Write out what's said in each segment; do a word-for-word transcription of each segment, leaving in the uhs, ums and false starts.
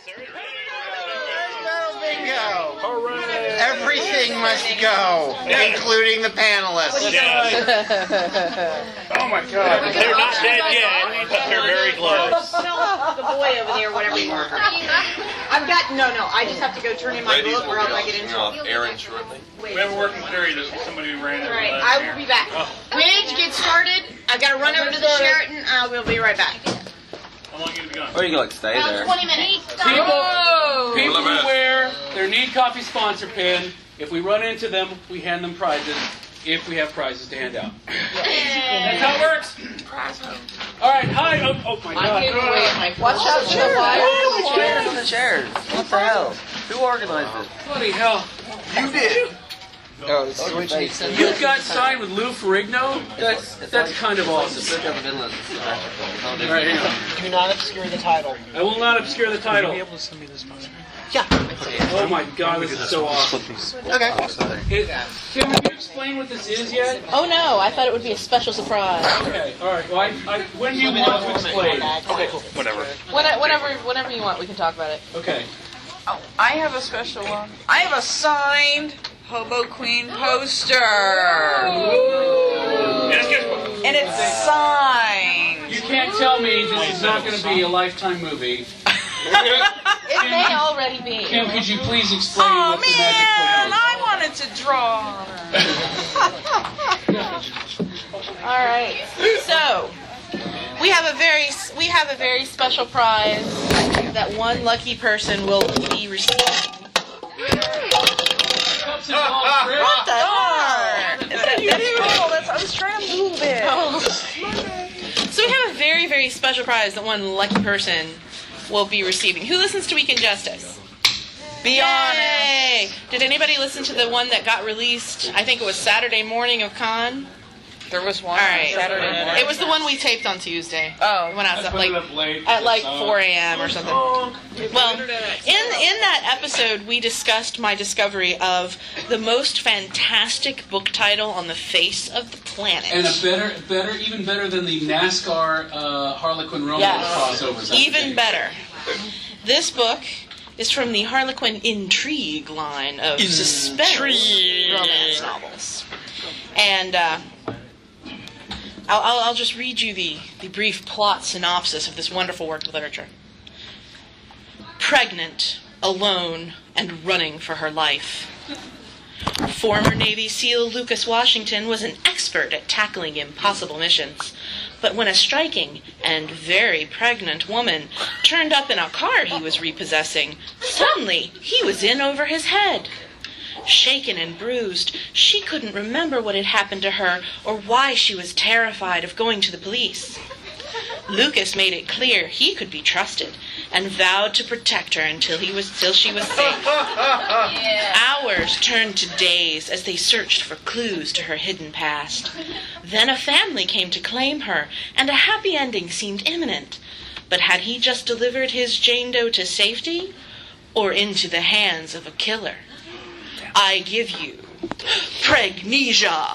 Bingo! Everything must go, including the panelists. Oh my God! They're not dead yet, but they're very close. No, the boy over there, whatever you want. I've got no, no. I just have to go turn in my book, or else I get in trouble. Aaron shortly. We have a working theory that somebody ran it. Right, I will be back. Midge, get started. I got to run over to the Sheraton. I will be right back. How long you be gone? Or you can like stay there. twenty minutes. People, people who wear their Need Coffee sponsor pin, if we run into them, we hand them prizes, if we have prizes to hand out. That's how it works. All right, hi. Oh, oh my God. Watch out, chairs. Oh, the chairs on the chairs. What the hell? Who organized this? Bloody hell. You did. Oh, the switch needs to You got signed with Lou Ferrigno? That's that's kind of awesome. All right, hang on. Do not obscure the title. I will not obscure the title. Will you be able to send me this phone? Yeah. Oh my God, this is so awesome. Okay. It, Kim, have you explained what this is yet? Oh no, I thought it would be a special surprise. Okay, all right. Well, I, I, when do you want to explain? Okay, cool. Whatever. When, whenever, whenever you want, we can talk about it. Okay. Oh, I have a special one. I have a signed Hobo Queen poster. Yes, guess what? And it's signed. You can't tell me this is not going to be a Lifetime movie. It may already be. Kim, could you please explain Oh what the magic man, book I wanted to draw. All right. So we have a very we have a very special prize that one lucky person will be receiving. Cups and balls, Chris. What the darn? That, that's cool. That's, I was trying to move it. So we have a very very special prize that one lucky person will be receiving. Who listens to Weekend Justice? Be Yay! honest. Did anybody listen to the one that got released? I think it was Saturday morning of Con. There was one All right. on Saturday morning. It was the one we taped on Tuesday. Oh. It went out I at put like it up late at like because, uh, four a.m. or something. Well, in in that episode, we discussed my discovery of the most fantastic book title on the face of the planet. And a better, better, even better than the NASCAR uh, Harlequin romance Yes. crossovers. Even better. This book is from the Harlequin Intrigue line of suspense romance novels. And uh, I'll, I'll, I'll just read you the, the brief plot synopsis of this wonderful work of literature. Pregnant, alone, and running for her life. Former Navy SEAL Lucas Washington was an expert at tackling impossible missions. But when a striking and very pregnant woman turned up in a car he was repossessing, suddenly he was in over his head. Shaken and bruised, she couldn't remember what had happened to her or why she was terrified of going to the police. Lucas made it clear he could be trusted and vowed to protect her until he was till she was safe. Hours turned to days as they searched for clues to her hidden past. Then a family came to claim her, and a happy ending seemed imminent. But had he just delivered his Jane Doe to safety, or into the hands of a killer? I give you Pregnesia.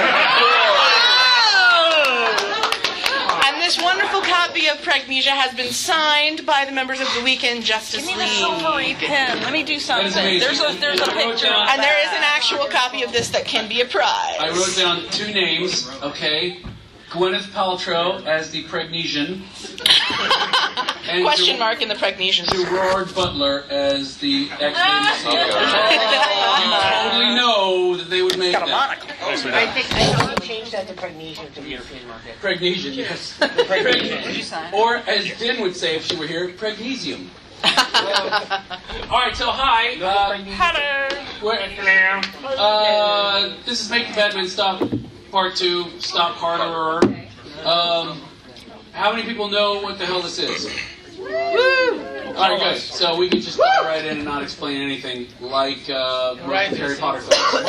And this wonderful copy of Pregnesia has been signed by the members of the Weekend Justice Give me the League. silvery pen. Let me do something. amazing. There's a there's a I wrote picture. down- of And there is an that. actual copy of this that can be a prize. I wrote down two names, okay? Gwyneth Paltrow as the Pregnesian. And Question Ger- mark in the Pregnesian. Gerard Butler as the X-Men C E O. You totally know that they would make that. I think I think you changed that to Pregnesian to the European market. Pregnesian, yes. Pregnesian. What'd you say? Or, as Din would say if she were here, Pregnesium. All right, so hi. Uh, Hello. where- uh, this is Making Batman Stop Part two, Stop Harder. Um, how many people know what the hell this is? Woo! All right, good. So we can just dive right in and not explain anything like uh, most Harry Potter films.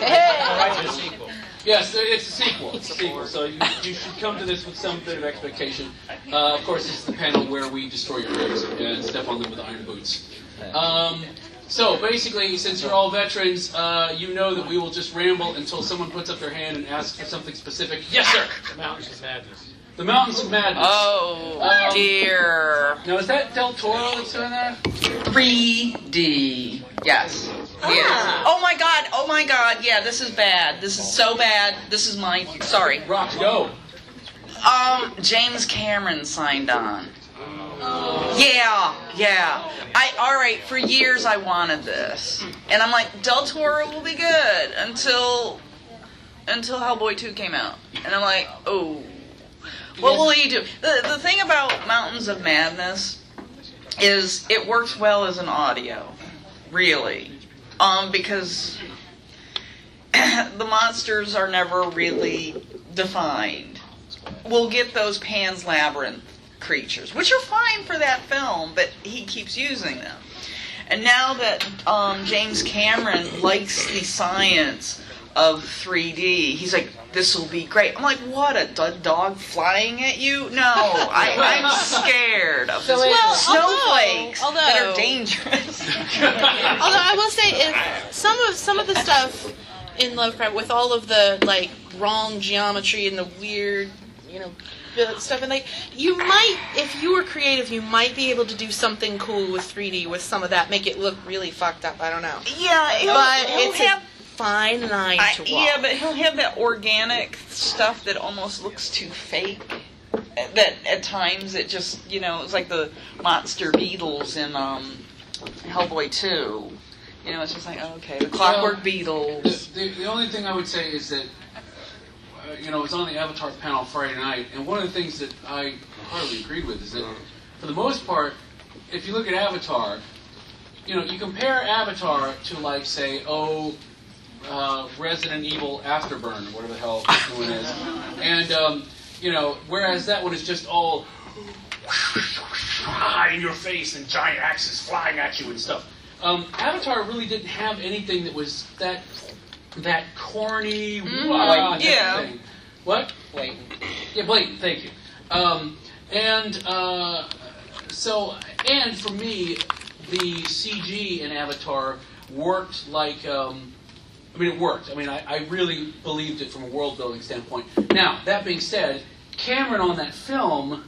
Yes, it's a sequel. It's a sequel, so you, you should come to this with some bit of expectation. Uh, of course, this is the panel where we destroy your dreams and step on them with iron boots. Um, so basically, since you're all veterans, uh, you know that we will just ramble until someone puts up their hand and asks for something specific. Yes, sir. Mountains of Madness. The Mountains of Madness. Oh, Um, dear. Now, is that Del Toro that's doing that? three D. Yes. Yes. Ah. Oh my god. Oh my god. Yeah, this is bad. This is so bad. This is my. Sorry. Rock, go. Um, James Cameron signed on. Yeah, yeah. I all right. For years, I wanted this, and I'm like, Del Toro will be good until until Hellboy two came out, and I'm like, oh, what will he do? The the thing about Mountains of Madness is it works well as an audio, really, um, because the monsters are never really defined. We'll get those Pan's Labyrinth creatures, which are fine for that film, but he keeps using them. And now that um, James Cameron likes the science of three D, he's like, this will be great. I'm like, what, a d- dog flying at you? No, I, I'm scared of So well, snowflakes although, that although, are dangerous. Although I will say, if some of some of the stuff in Lovecraft, with all of the like wrong geometry and the weird, you know, stuff, and like you might, if you were creative, you might be able to do something cool with three D with some of that, make it look really fucked up. I don't know. Yeah, he'll, but he'll it's have. a fine line I, to walk. yeah, but he'll have that organic stuff that almost looks too fake. That at times it just, you know, it's like the monster beetles in um, Hellboy two. You know, it's just like, oh, okay, the clockwork Well, beetles. The, the, the only thing I would say is that, uh, you know, it was on the Avatar panel Friday night, and one of the things that I hardly agreed with is that, for the most part, if you look at Avatar, you know, you compare Avatar to, like, say, oh, uh, Resident Evil Afterburn, or whatever the hell this one is, and, um, you know, whereas that one is just all in your face and giant axes flying at you and stuff. Um, Avatar really didn't have anything that was that that corny, Mm, wah, type of yeah. thing. What? Blatant. Yeah, blatant. Thank you. Um, and uh, so, and for me, the C G in Avatar worked like. Um, I mean, it worked. I mean, I, I really believed it from a world building standpoint. Now, that being said, Cameron on that film.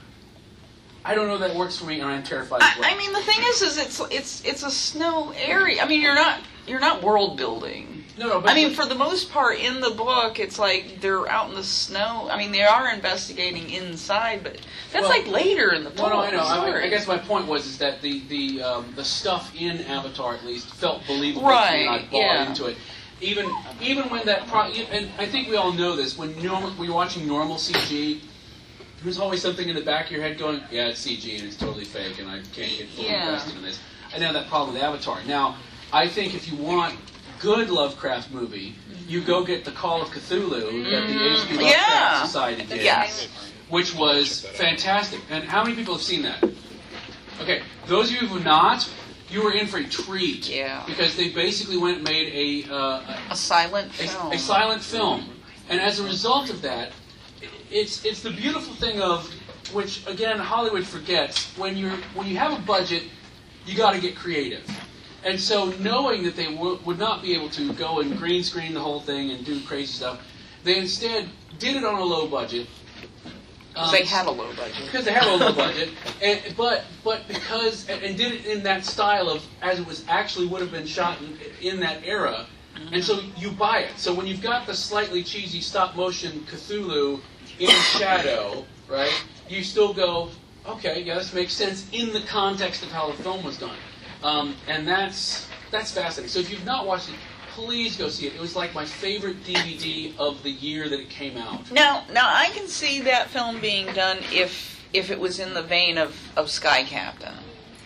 I don't know if that works for me, and I'm terrified as well. I, I mean, the thing is, is it's it's it's a snow area. I mean, you're not you're not world building. No, no. But I mean, for the most part, in the book, it's like they're out in the snow. I mean, they are investigating inside, but that's Well, like later in the book. No, no, I know. I, Sorry. I guess my point was is that the the um, the stuff in Avatar at least felt believable Right, to me, and I bought yeah. into it. Even even when that pro- and I think we all know this when normal, when you're watching normal C G. There's always something in the back of your head going, yeah, it's C G and it's totally fake and I can't get fully Yeah. invested in this. I know that problem with Avatar. Now, I think if you want good Lovecraft movie, you go get the Call of Cthulhu that the H P Lovecraft Yeah. Society did, Yes. which was fantastic. And how many people have seen that? Okay, those of you who have not, you were in for a treat. Yeah. Because they basically went and made a uh, A silent a, film. a silent film, and as a result of that, it's it's the beautiful thing of which again Hollywood forgets when you're when you have a budget, you got to get creative, and so knowing that they w- would not be able to go and green screen the whole thing and do crazy stuff, they instead did it on a low budget. Um, They had a low budget. because they had a low budget, and, but but because and, and did it in that style of as it was actually would have been shot in, in that era, and so you buy it. So when you've got the slightly cheesy stop motion Cthulhu in shadow, right? You still go, okay, yeah, this makes sense in the context of how the film was done, um, and that's that's fascinating. So if you've not watched it, please go see it. It was like my favorite D V D of the year that it came out. Now, now I can see that film being done if if it was in the vein of, of Sky Captain.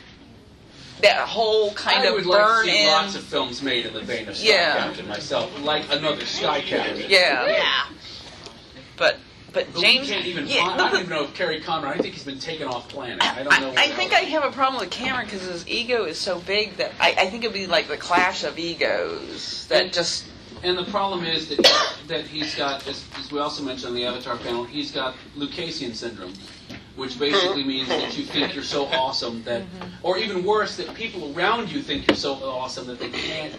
That whole kind I of would like to burn see in. lots of films made in the vein of Sky Yeah. Captain myself, like another Sky Captain. Yeah. Yeah. But but But James. we can't even. yeah, find, but I don't the- even know if Kerry Conrad. I think he's been taken off planet. I don't know. I, I what think else. I have a problem with Cameron because his ego is so big that I, I think it'd be like the clash of egos that And- just. And the problem is that that he's got, as, as we also mentioned on the Avatar panel, he's got Lucasian syndrome, which basically means that you think you're so awesome that, or even worse, that people around you think you're so awesome that they can't.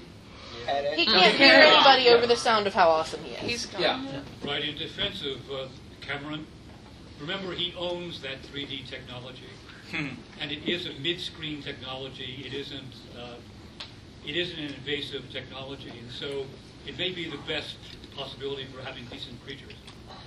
He No, can't he hear can't. anybody Yeah. over the sound of how awesome he is. He's Yeah. Right, in defense of uh, Cameron, remember, he owns that three D technology, and it is a mid-screen technology. It isn't. Uh, it isn't an invasive technology, and so it may be the best possibility for having decent creatures.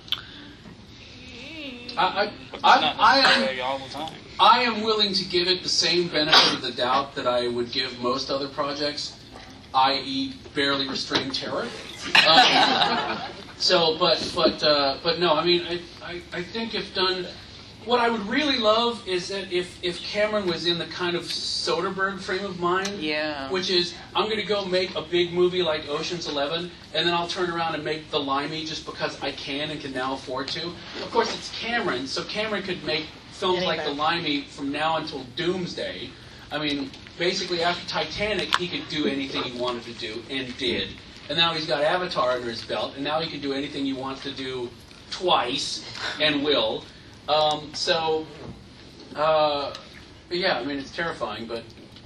I, I, I, I, am, I am willing to give it the same benefit of the doubt that I would give most other projects, that is, barely restrained terror. Um, so, but, but, uh, but no. I mean, I, I, I think if done, what I would really love is that if, if Cameron was in the kind of Soderbergh frame of mind, yeah, which is I'm going to go make a big movie like Ocean's Eleven, and then I'll turn around and make The Limey just because I can and can now afford to. Of course, it's Cameron, so Cameron could make films like The Limey from now until Doomsday. I mean, basically after Titanic, he could do anything he wanted to do and did. And now he's got Avatar under his belt, and now he can do anything he wants to do twice and will. Um, so, uh, yeah, I mean, it's terrifying, but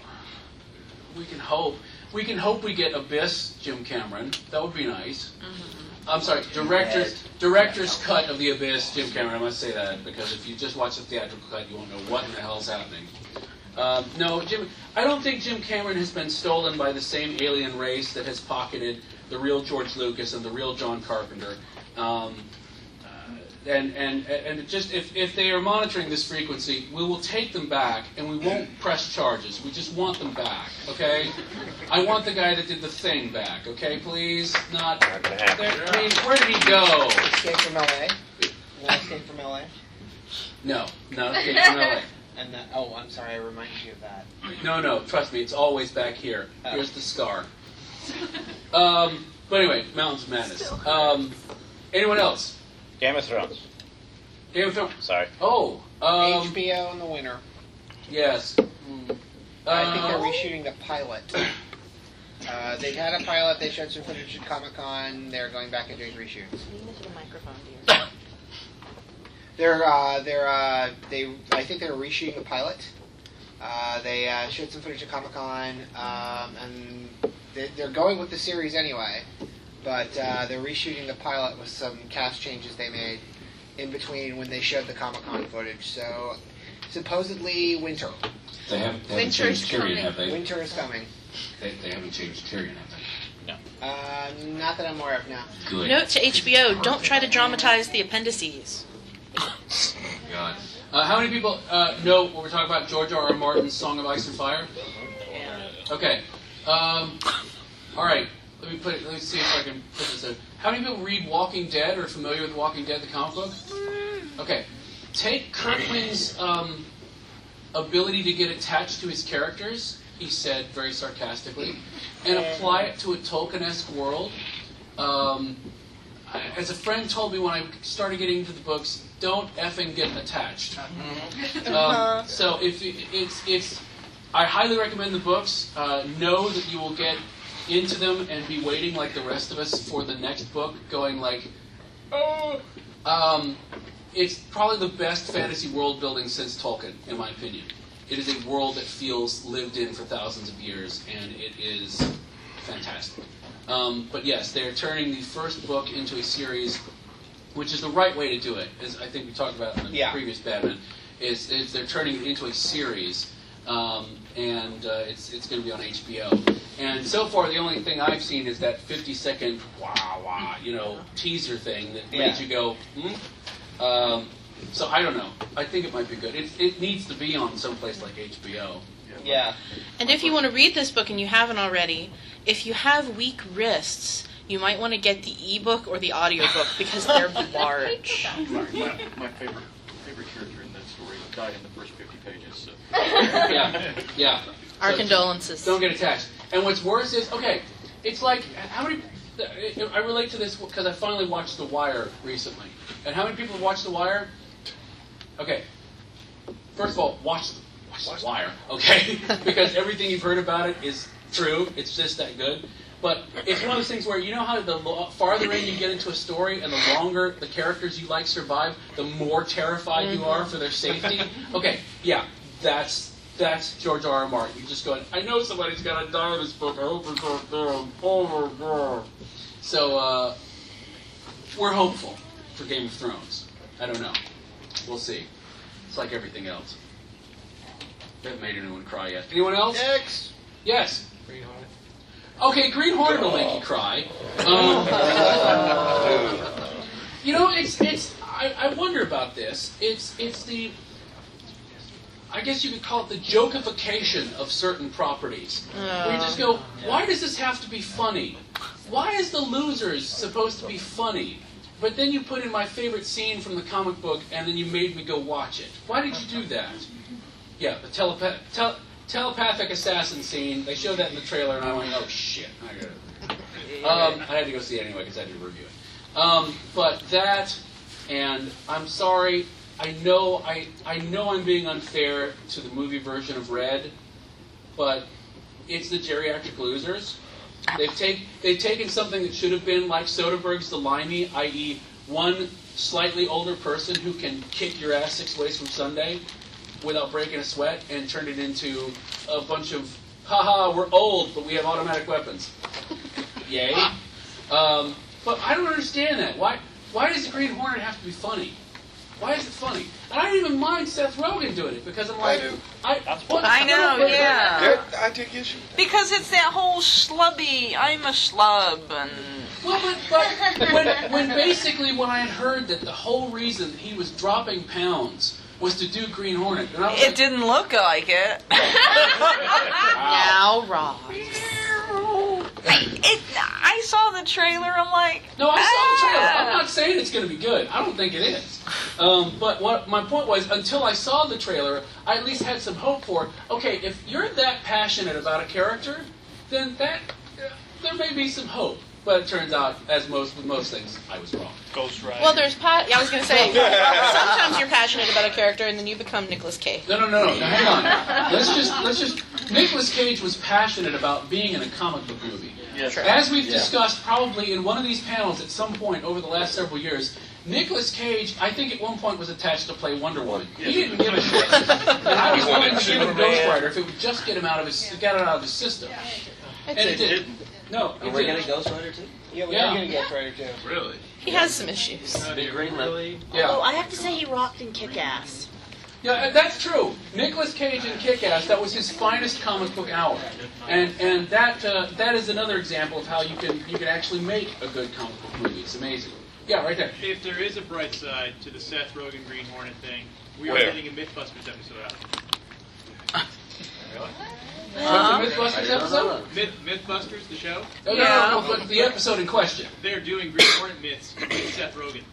we can hope. We can hope we get Abyss, Jim Cameron. That would be nice. Mm-hmm. I'm sorry, director's, director's cut of The Abyss, Jim Cameron. I must say that, because if you just watch the theatrical cut, you won't know what in the hell is happening. Um, no, Jim. I don't think Jim Cameron has been stolen by the same alien race that has pocketed the real George Lucas and the real John Carpenter. Um, And and and just if, if they are monitoring this frequency, we will take them back and we won't press charges. We just want them back, okay? I want the guy that did The Thing back, okay? Please, not. I mean, where did he go? Escape from L A. No Escape from L A. No, not Escape from L A. And that, oh, I'm sorry, I reminded you of that. No, no, trust me, it's always back here. Oh. Here's the scar. Um, but anyway, Mountains of Madness. Um, anyone else? Game of Thrones. Game of Thrones. Sorry. Oh. Um, H B O in the winter. Yes. Mm. I think they're Uh, reshooting the pilot. Uh, they had a pilot. They showed some footage at Comic Con. They're going back and doing reshoots. Lean into the microphone, dear. They're uh, they're uh, they. I think they're reshooting the pilot. Uh, they uh, showed some footage at Comic Con, um, and they, they're going with the series anyway. But uh, they're reshooting the pilot with some cast changes they made in between when they showed the Comic Con footage. So supposedly winter. They haven't, they haven't Winter is changed Tyrion, coming. have they? Winter is coming. They, they haven't changed Tyrion, have they? Uh, not that I'm aware of now. Good. Note to H B O, don't try to dramatize the appendices. God. Uh, how many people uh, know what we're talking about? George R. R. Martin's Song of Ice and Fire? Okay. Um, all right. Let me put it. Let me see if I can put this in. How many people read Walking Dead or are familiar with Walking Dead, the comic book? Okay. Take Kirkman's um, ability to get attached to his characters, he said very sarcastically, and apply it to a Tolkien-esque world. Um, I, as a friend told me when I started getting into the books, don't effing get attached. Um, so if it, it's it's, I highly recommend the books. Uh, know that you will get into them and be waiting like the rest of us for the next book, going like, oh. Um, it's probably the best fantasy world building since Tolkien, in my opinion. It is a world that feels lived in for thousands of years, and it is fantastic. Um, but yes, they're turning the first book into a series, which is the right way to do it, as I think we talked about in the Yeah. previous Batman, is, is they're turning it into a series, um, and uh, it's it's going to be on H B O. And so far, the only thing I've seen is that fifty-second wah wah, you know, teaser thing that Yeah. made you go, hmm? Um, so I don't know. I think it might be good. It, it needs to be on someplace like H B O. Yeah. And if you want to read this book and you haven't already, if you have weak wrists, you might want to get the ebook or the audiobook because they're large. My, my favorite favorite character in that story died in the first fifty pages. So. Yeah, yeah. Our So condolences. Don't get attached. And what's worse is, okay, it's like, how many, I relate to this because I finally watched The Wire recently. And how many people have watched The Wire? Okay, first of all, watch, watch The Wire, okay? Because everything you've heard about it is true. It's just that good. But it's one of those things where, you know how the lo- farther in you get into a story and the longer the characters you like survive, the more terrified mm-hmm. you are for their safety? Okay, yeah, that's that's George R. R. Martin. You're just going, I know somebody's going to die in this book. I hope it's not them. Oh, my God. So, uh, we're hopeful for Game of Thrones. I don't know. We'll see. It's like everything else. We haven't made anyone cry yet. Anyone else? Next. Yes. Green Hornet. Okay, Green Hornet will make you cry. Um, you know, it's it's. I, I wonder about this. It's it's the. I guess you could call it the jokification of certain properties. Uh. Where you just go, why does this have to be funny? Why is the losers supposed to be funny? But then you put in my favorite scene from the comic book, and then you made me go watch it. Why did you do that? Yeah, the telepath, tel- telepathic assassin scene. They showed that in the trailer, and I went, oh shit, I got it. Um, I had to go see it anyway because I did a review it. Um, but that, and I'm sorry. I know I I know I'm being unfair to the movie version of Red, but it's the geriatric losers. They've take they've taken something that should have been like Soderbergh's The Limey, that is, one slightly older person who can kick your ass six ways from Sunday without breaking a sweat, and turned it into a bunch of haha, we're old, but we have automatic weapons. Yay. Um, but I don't understand that. Why why does the Green Hornet have to be funny? Why is it funny? And I don't even mind Seth Rogen doing it because I'm like, I do. I, what, I know, yeah. I take issue. Because it's that whole schlubby, I'm a schlub, and... Well, but, but when, when basically when I had heard that the whole reason he was dropping pounds was to do Green Hornet, and I was It like, didn't look like it. Now, Rob. It, I saw the trailer, I'm like... No, I saw the trailer. ah. I'm not saying it's going to be good. I don't think it is. Um, but what my point was, until I saw the trailer, I at least had some hope for, okay, if you're that passionate about a character, then that uh, there may be some hope. But it turns out, as most with most things, I was wrong. Ghost Rider. Well, there's pa- yeah, I was going to say, sometimes you're passionate about a character and then you become Nicolas Cage. No, no, no, no. Now, hang on. Let's just, let's just. Nicolas Cage was passionate about being in a comic book movie. Yes. As we've Yeah. discussed probably in one of these panels at some point over the last several years, Nicolas Cage, I think at one point was attached to play Wonder Woman. He didn't give a shit. And I was willing to give him Ghost Rider if it would just get him out of his, get it out of his system. And it didn't. No, it And we're didn't. getting Ghost Rider too? Yeah, we're Yeah. going to get Rider too. Really? He has some issues. Big greenlit. Yeah. Oh, I have to say he rocked in Kick-Ass. Yeah, that's true. Nicolas Cage in Kick-Ass, that was his finest comic book hour, and and that uh, that is another example of how you can you can actually make a good comic book movie. It's amazing. Yeah, right there. If there is a bright side to the Seth Rogen Green Hornet thing, we are Where? getting a Mythbusters episode out. Uh, the Mythbusters episode? Myth, Mythbusters, the show? No, no, no, no, but the episode in question. They're doing Green Hornet myths with Seth Rogen.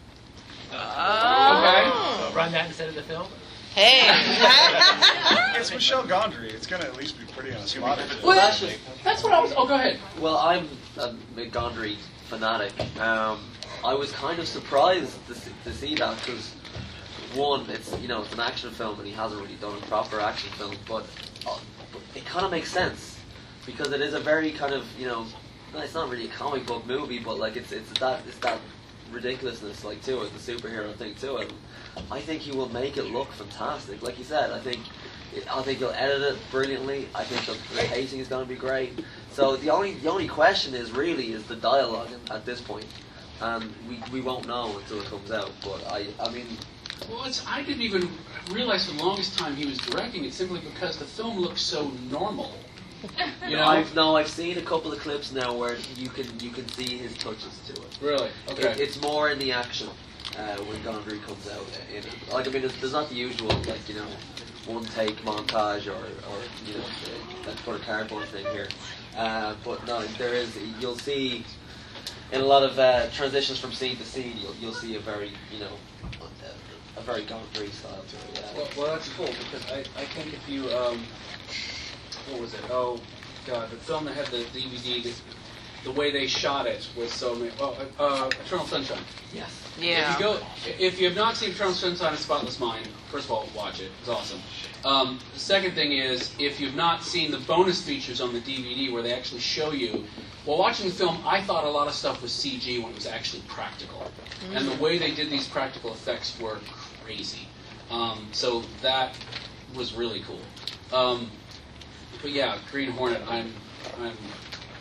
Okay. Run that instead of the film? Hey. It's Michelle Gondry. It's going to at least be pretty on a spot. Well, that's, that's what I was. Oh, go ahead. Well, I'm a McGondry fanatic. Um, I was kind of surprised to see, to see that because, one, it's you know it's an action film and he hasn't really done a proper action film, but, uh, but it kind of makes sense because it is a very kind of you know it's not really a comic book movie, but like it's it's that it's that ridiculousness like to it, the superhero thing to it. I think he will make it look fantastic. Like you said, I think I think he'll edit it brilliantly. I think the, the pacing is going to be great. So the only the only question is really is the dialogue at this point, and we we won't know until it comes out. But I I mean. Well, it's, I didn't even realize for the longest time he was directing it simply because the film looks so normal. You know? I've no, I've seen a couple of clips now where you can you can see his touches to it. Really? Okay. It, it's more in the action uh, when Gondry comes out. In it. Like I mean, there's, there's not the usual like you know one take montage or or you know the, let's put a cardboard thing here. Uh, but no, there is. You'll see in a lot of uh, transitions from scene to scene. You'll you'll see a very you know a, a very Gondry style to it. Yeah. Well, well, that's cool because I I think if you um. What was it? Oh, God, the film that had the D V D, the, the way they shot it was so many. Well, uh, Eternal Sunshine. Yes. Yeah. If you go, if you have not seen Eternal Sunshine of Spotless Mind, first of all, watch it. It's awesome. Um, the second thing is, if you've not seen the bonus features on the D V D where they actually show you, while watching the film, I thought a lot of stuff was C G when it was actually practical. Mm-hmm. And the way they did these practical effects were crazy. Um, so that was really cool. Um, But yeah, Green Hornet, I'm I'm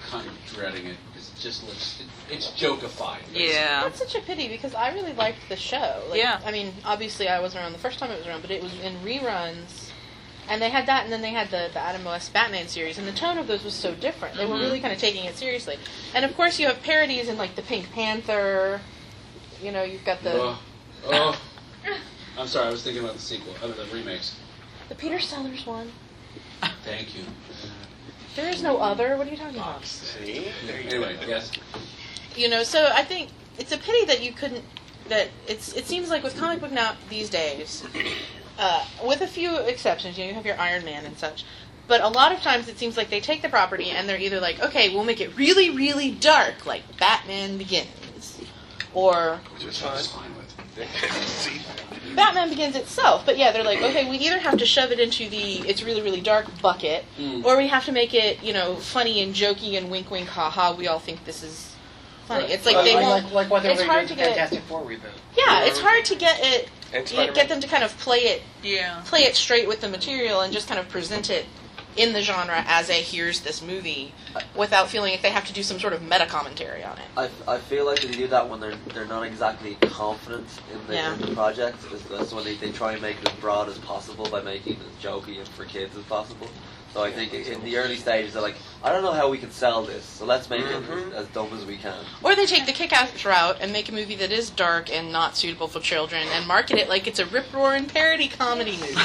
kind of dreading it because it just looks it, it's jokified. Yeah. That's such a pity because I really liked the show. Like, Yeah. I mean, obviously I wasn't around the first time it was around, but it was in reruns. And they had that, and then they had the, the Adam West Batman series, and the tone of those was so different. They were Mhm. really kind of taking it seriously. And of course you have parodies in, like, the Pink Panther. You know, you've got the... Oh, oh. I'm sorry, I was thinking about the sequel, other than remakes. The Peter Sellers one. Thank you. There is no other. What are you talking about? See? Anyway, yes. You know, so I think it's a pity that you couldn't. That it's. It seems like with comic book now these days, uh, with a few exceptions, you know, you have your Iron Man and such. But a lot of times it seems like they take the property and they're either like, okay, we'll make it really, really dark, like Batman Begins, or Which is fine with. See? Batman Begins itself. But yeah, they're like, okay, we either have to shove it into the it's really, really dark bucket, Mm. or we have to make it, you know, funny and jokey and wink, wink, ha ha. We all think this is funny. Right. It's like Like- they like- won't. like- like what they it's were hard doing to with get. Fantastic Four reboot. Yeah, it's hard to get it. And Get, Spider-Man. get them to kind of play it. Yeah. Play it straight with the material and just kind of present it in the genre as a here's this movie, without feeling like they have to do some sort of meta commentary on it. I, I feel like they do that when they're they're not exactly confident in the, Yeah. in the project. That's- That's when they, they try and make it as broad as possible by making it as jokey and for kids as possible. So I think in the early stages they're like, I don't know how we can sell this, so let's make it as, as dumb as we can. Or they take the kick-ass route and make a movie that is dark and not suitable for children and market it like it's a rip-roaring parody comedy movie.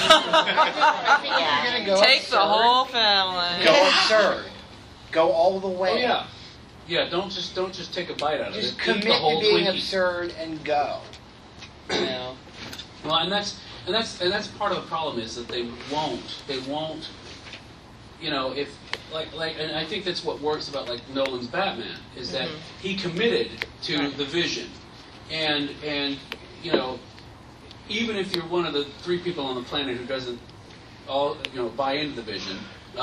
Yeah. Go Take the absurd. whole family. Go absurd. Go all the way. Oh yeah, yeah. Don't just don't just take a bite out of Just it. Eat commit the whole to being Twinkie. absurd and go. You know. Well, and that's and that's and that's part of the problem is that they won't. They won't. You know, if like like, and I think that's what works about like Nolan's Batman is that Mhm. he committed to Right. the vision, and and you know, even if you're one of the three people on the planet who doesn't all you know buy into the vision,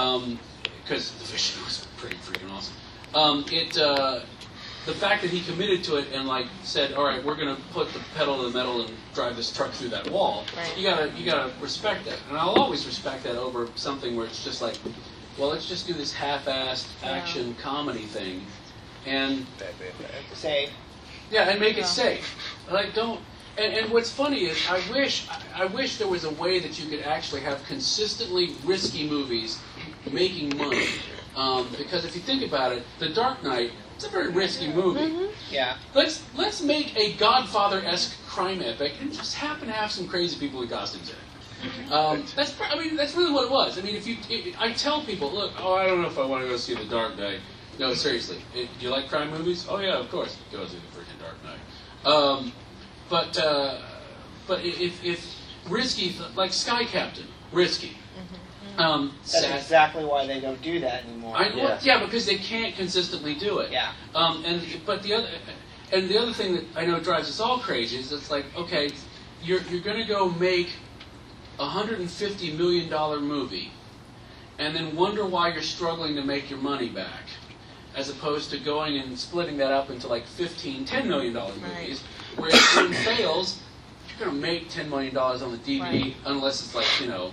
because the vision was pretty freaking awesome. Um, it uh, the fact that he committed to it and like said, all right, we're going to put the pedal to the metal and drive this truck through that wall. Right. You gotta you gotta respect that, and I'll always respect that over something where it's just like, well, let's just do this half-assed action comedy thing, and Say. yeah, and make Yeah. it safe. Like don't. And, and what's funny is, I wish I wish there was a way that you could actually have consistently risky movies making money. Um, because if you think about it, The Dark Knight, it's a very risky movie. Mm-hmm. Yeah. Let's let's make a Godfather-esque crime epic and just happen to have some crazy people in costumes in it. Um, that's pr- I mean that's really what it was. I mean if you it, I tell people, look, oh I don't know if I want to go see The Dark Knight. No, seriously, it, do you like crime movies? Oh yeah, of course, go see the freaking Dark Knight. Um, but uh, but if if risky like Sky Captain, risky. Um, That's safe. exactly why they don't do that anymore. I, yeah. Well, yeah, because they can't consistently do it. Yeah. Um, and but the other and the other thing that I know drives us all crazy is it's like, okay, you're you're going to go make a hundred and fifty million dollar movie, and then wonder why you're struggling to make your money back, as opposed to going and splitting that up into like fifteen, ten million dollar movies, where if one fails, you're going to make ten million dollars on the D V D, Right. unless it's like you know.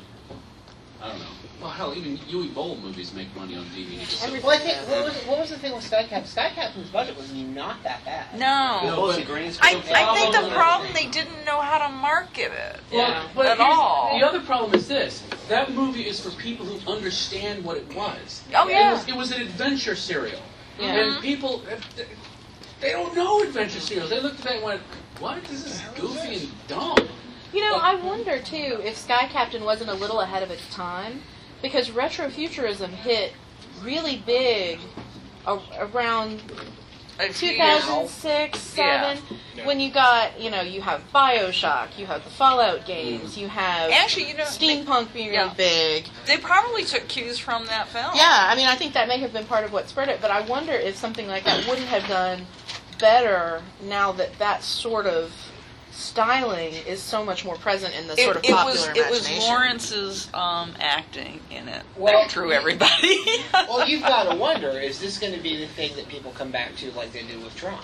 I don't know. Well, hell, even Uwe Boll movies make money on D V D. So. Well, I think what was what was the thing with Sky Captain? Sky Captain's budget was not that bad. No. No, but- I, I think the problem, they didn't know how to market it. Well, but At here's- all. The other problem is this: that movie is for people who understand what it was. Oh, yeah. It was, it was an adventure serial, Yeah. and people they don't know adventure serials. They looked at that and went, "What? This is goofy and dumb." You know, I wonder too if Sky Captain wasn't a little ahead of its time, because retrofuturism hit really big a- around two thousand six, Yeah. seven, when you got, you know, you have BioShock, you have the Fallout games, you have Actually, you know, steampunk being yeah. really big. They probably took cues from that film. Yeah, I mean, I think that may have been part of what spread it, but I wonder if something like that wouldn't have done better now that that sort of styling is so much more present in the It, sort of it popular was it imagination. was Lawrence's um, acting in it Well- that drew everybody. Well, you've got to wonder: is this going to be the thing that people come back to, like they do with Tron?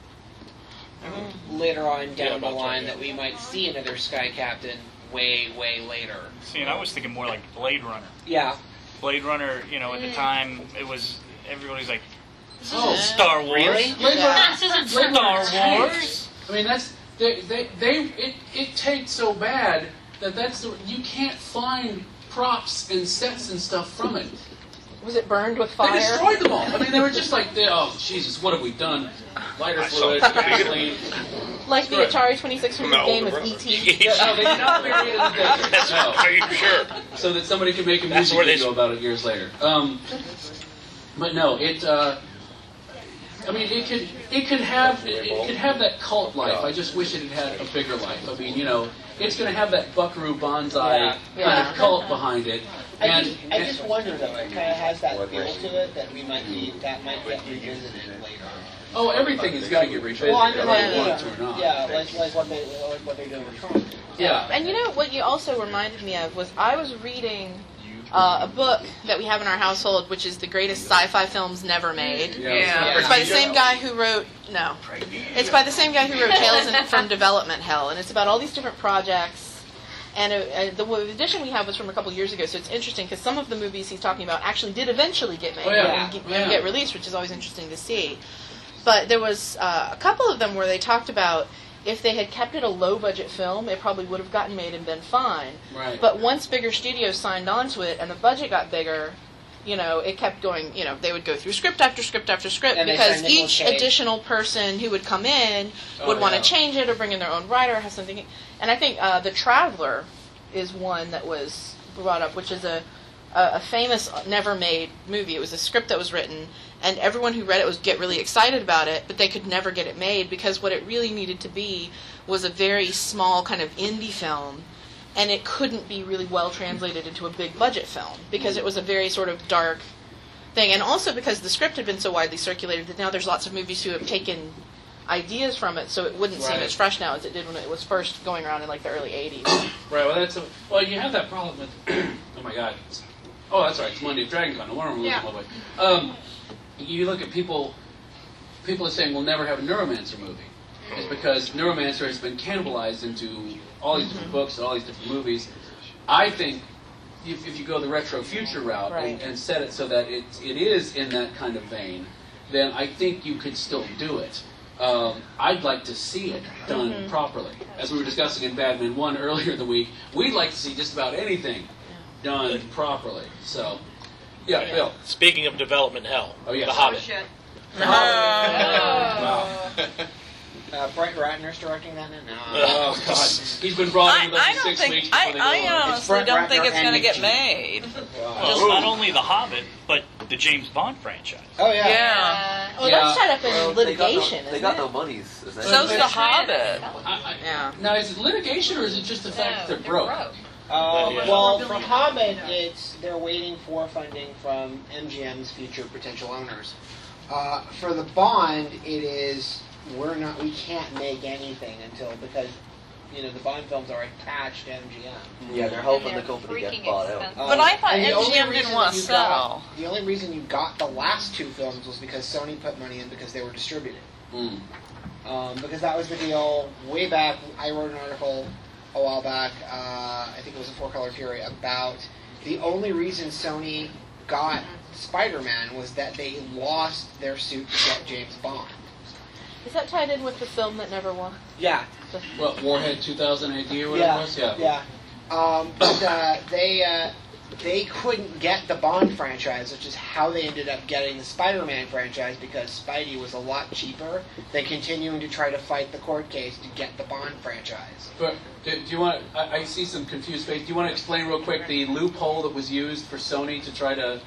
Later on Yeah, down the about line, Tron, yeah. that we might see another Sky Captain way, way later. See, and I was thinking more like Blade Runner. Yeah. Blade Runner, you know, at the Mm. time, it was, everybody's like, Oh, Star Wars. Really? Blade Yeah. This isn't Blade Star Runner Wars. tanks. I mean, that's they they, they it, it takes so bad that that's the, you can't find props and sets and stuff from it. Was it burned with They fire? destroyed them all. I mean, they were just like, they, oh Jesus, what have we done? Lighter I saw fluid, it. gasoline. Like the Good. Atari twenty-six hundred No, game the of brother. E T Yeah, no, they did not bury it in the desert. That's- No. Are you sure? So that somebody could make a That's music where they- video about it years later. Um, but no, it. Uh, I mean, it could it could have it, it could have that cult life. I just wish it had had a bigger life. I mean, you know, it's going to have that Buckaroo Banzai Yeah. kind Yeah. of cult behind it. I And, just, I just wonder though, it kind of has that feel to it that we might be, that might get revisited later. oh, everything has got to get revisited, Well, I mean, whether like, you want it to or not. yeah, like, like what they, like what they're doing with Tron. Yeah. And you know what you also reminded me of was I was reading uh, a book that we have in our household, which is the greatest sci-fi films never made. Yeah. It's by the same guy who wrote no. It's by the same guy who wrote Tales in, from Development Hell, and it's about all these different projects. And uh, uh, the w- edition we have was from a couple years ago, so it's interesting because some of the movies he's talking about actually did eventually get made Oh, yeah. and, get, Yeah. and get released, which is always interesting to see. But there was uh, a couple of them where they talked about if they had kept it a low-budget film, it probably would have gotten made and been fine. Right. But once bigger studios signed on to it and the budget got bigger, you know, it kept going, you know, they would go through script after script after script And they because signed Nicolas each Cage. additional person who would come in Oh, would want to yeah. change it or bring in their own writer or have something. And I think uh, The Traveler is one that was brought up, which is a, a, a famous, never-made movie. It was a script that was written, and everyone who read it was get really excited about it, but they could never get it made because what it really needed to be was a very small kind of indie film, and it couldn't be really well translated into a big budget film because it was a very sort of dark thing, and also because the script had been so widely circulated that now there's lots of movies who have taken ideas from it, so it wouldn't seem Right. as fresh now as it did when it was first going around in like the early eighties. Right. Well, that's a, well. You have that problem with. Oh my God. Oh, that's right. It's Monday of Dragon Con. No wonder we're losing Yeah. my way. Um, you look at people. People are saying we'll never have a Neuromancer movie. It's because Neuromancer has been cannibalized into all these different books and all these different movies. I think if, if you go the retro future route and, Right. and set it so that it it is in that kind of vein, then I think you could still do it. Um, I'd like to see it done Mhm. properly. As we were discussing in Batman one earlier in the week, we'd like to see just about anything done properly. So, yeah, Bill. Speaking of development hell, Oh, yeah. The Hobbit. Shit. The Hobbit. Wow. Uh, Brett Ratner's directing that now? No. Oh, God. He's been brought in I, with us I for don't six think weeks I, before they go I on. honestly Brett don't think Ratner it's going to and get Mick made. Well, it's not only The Hobbit, but the James Bond franchise. Oh, yeah. Yeah. Oh, Yeah. that's tied up in Well, litigation, They got no, they isn't got it? no monies. Is that So's the Hobbit. I, I, Yeah. Now, is it litigation or is it just the fact that they're broke? Uh, Yeah. well, for Hobbit, it's they're waiting for funding from M G M's future potential owners. Uh, for the Bond, it is we're not we can't make anything until because you know the Bond films are attached to M G M. Yeah, they're hoping the company gets bought out. Uh, But I thought and the only M G M didn't reason want you to got- sell. The only reason you got the last two films was because Sony put money in because they were distributed. Mm. Um, because that was the deal way back. I wrote an article a while back, uh, I think it was in Four Color Fury, about the only reason Sony got Spider-Man was that they lost their suit to get James Bond. Is that tied in with the film that never won? Yeah. What, Warhead two thousand A D or whatever Yeah. it was? Yeah. Yeah. Um, but uh, they uh, they couldn't get the Bond franchise, which is how they ended up getting the Spider-Man franchise, because Spidey was a lot cheaper than continuing to try to fight the court case to get the Bond franchise. But do, do you want? I, I see some confused face. Do you want to explain real quick the loophole that was used for Sony to try to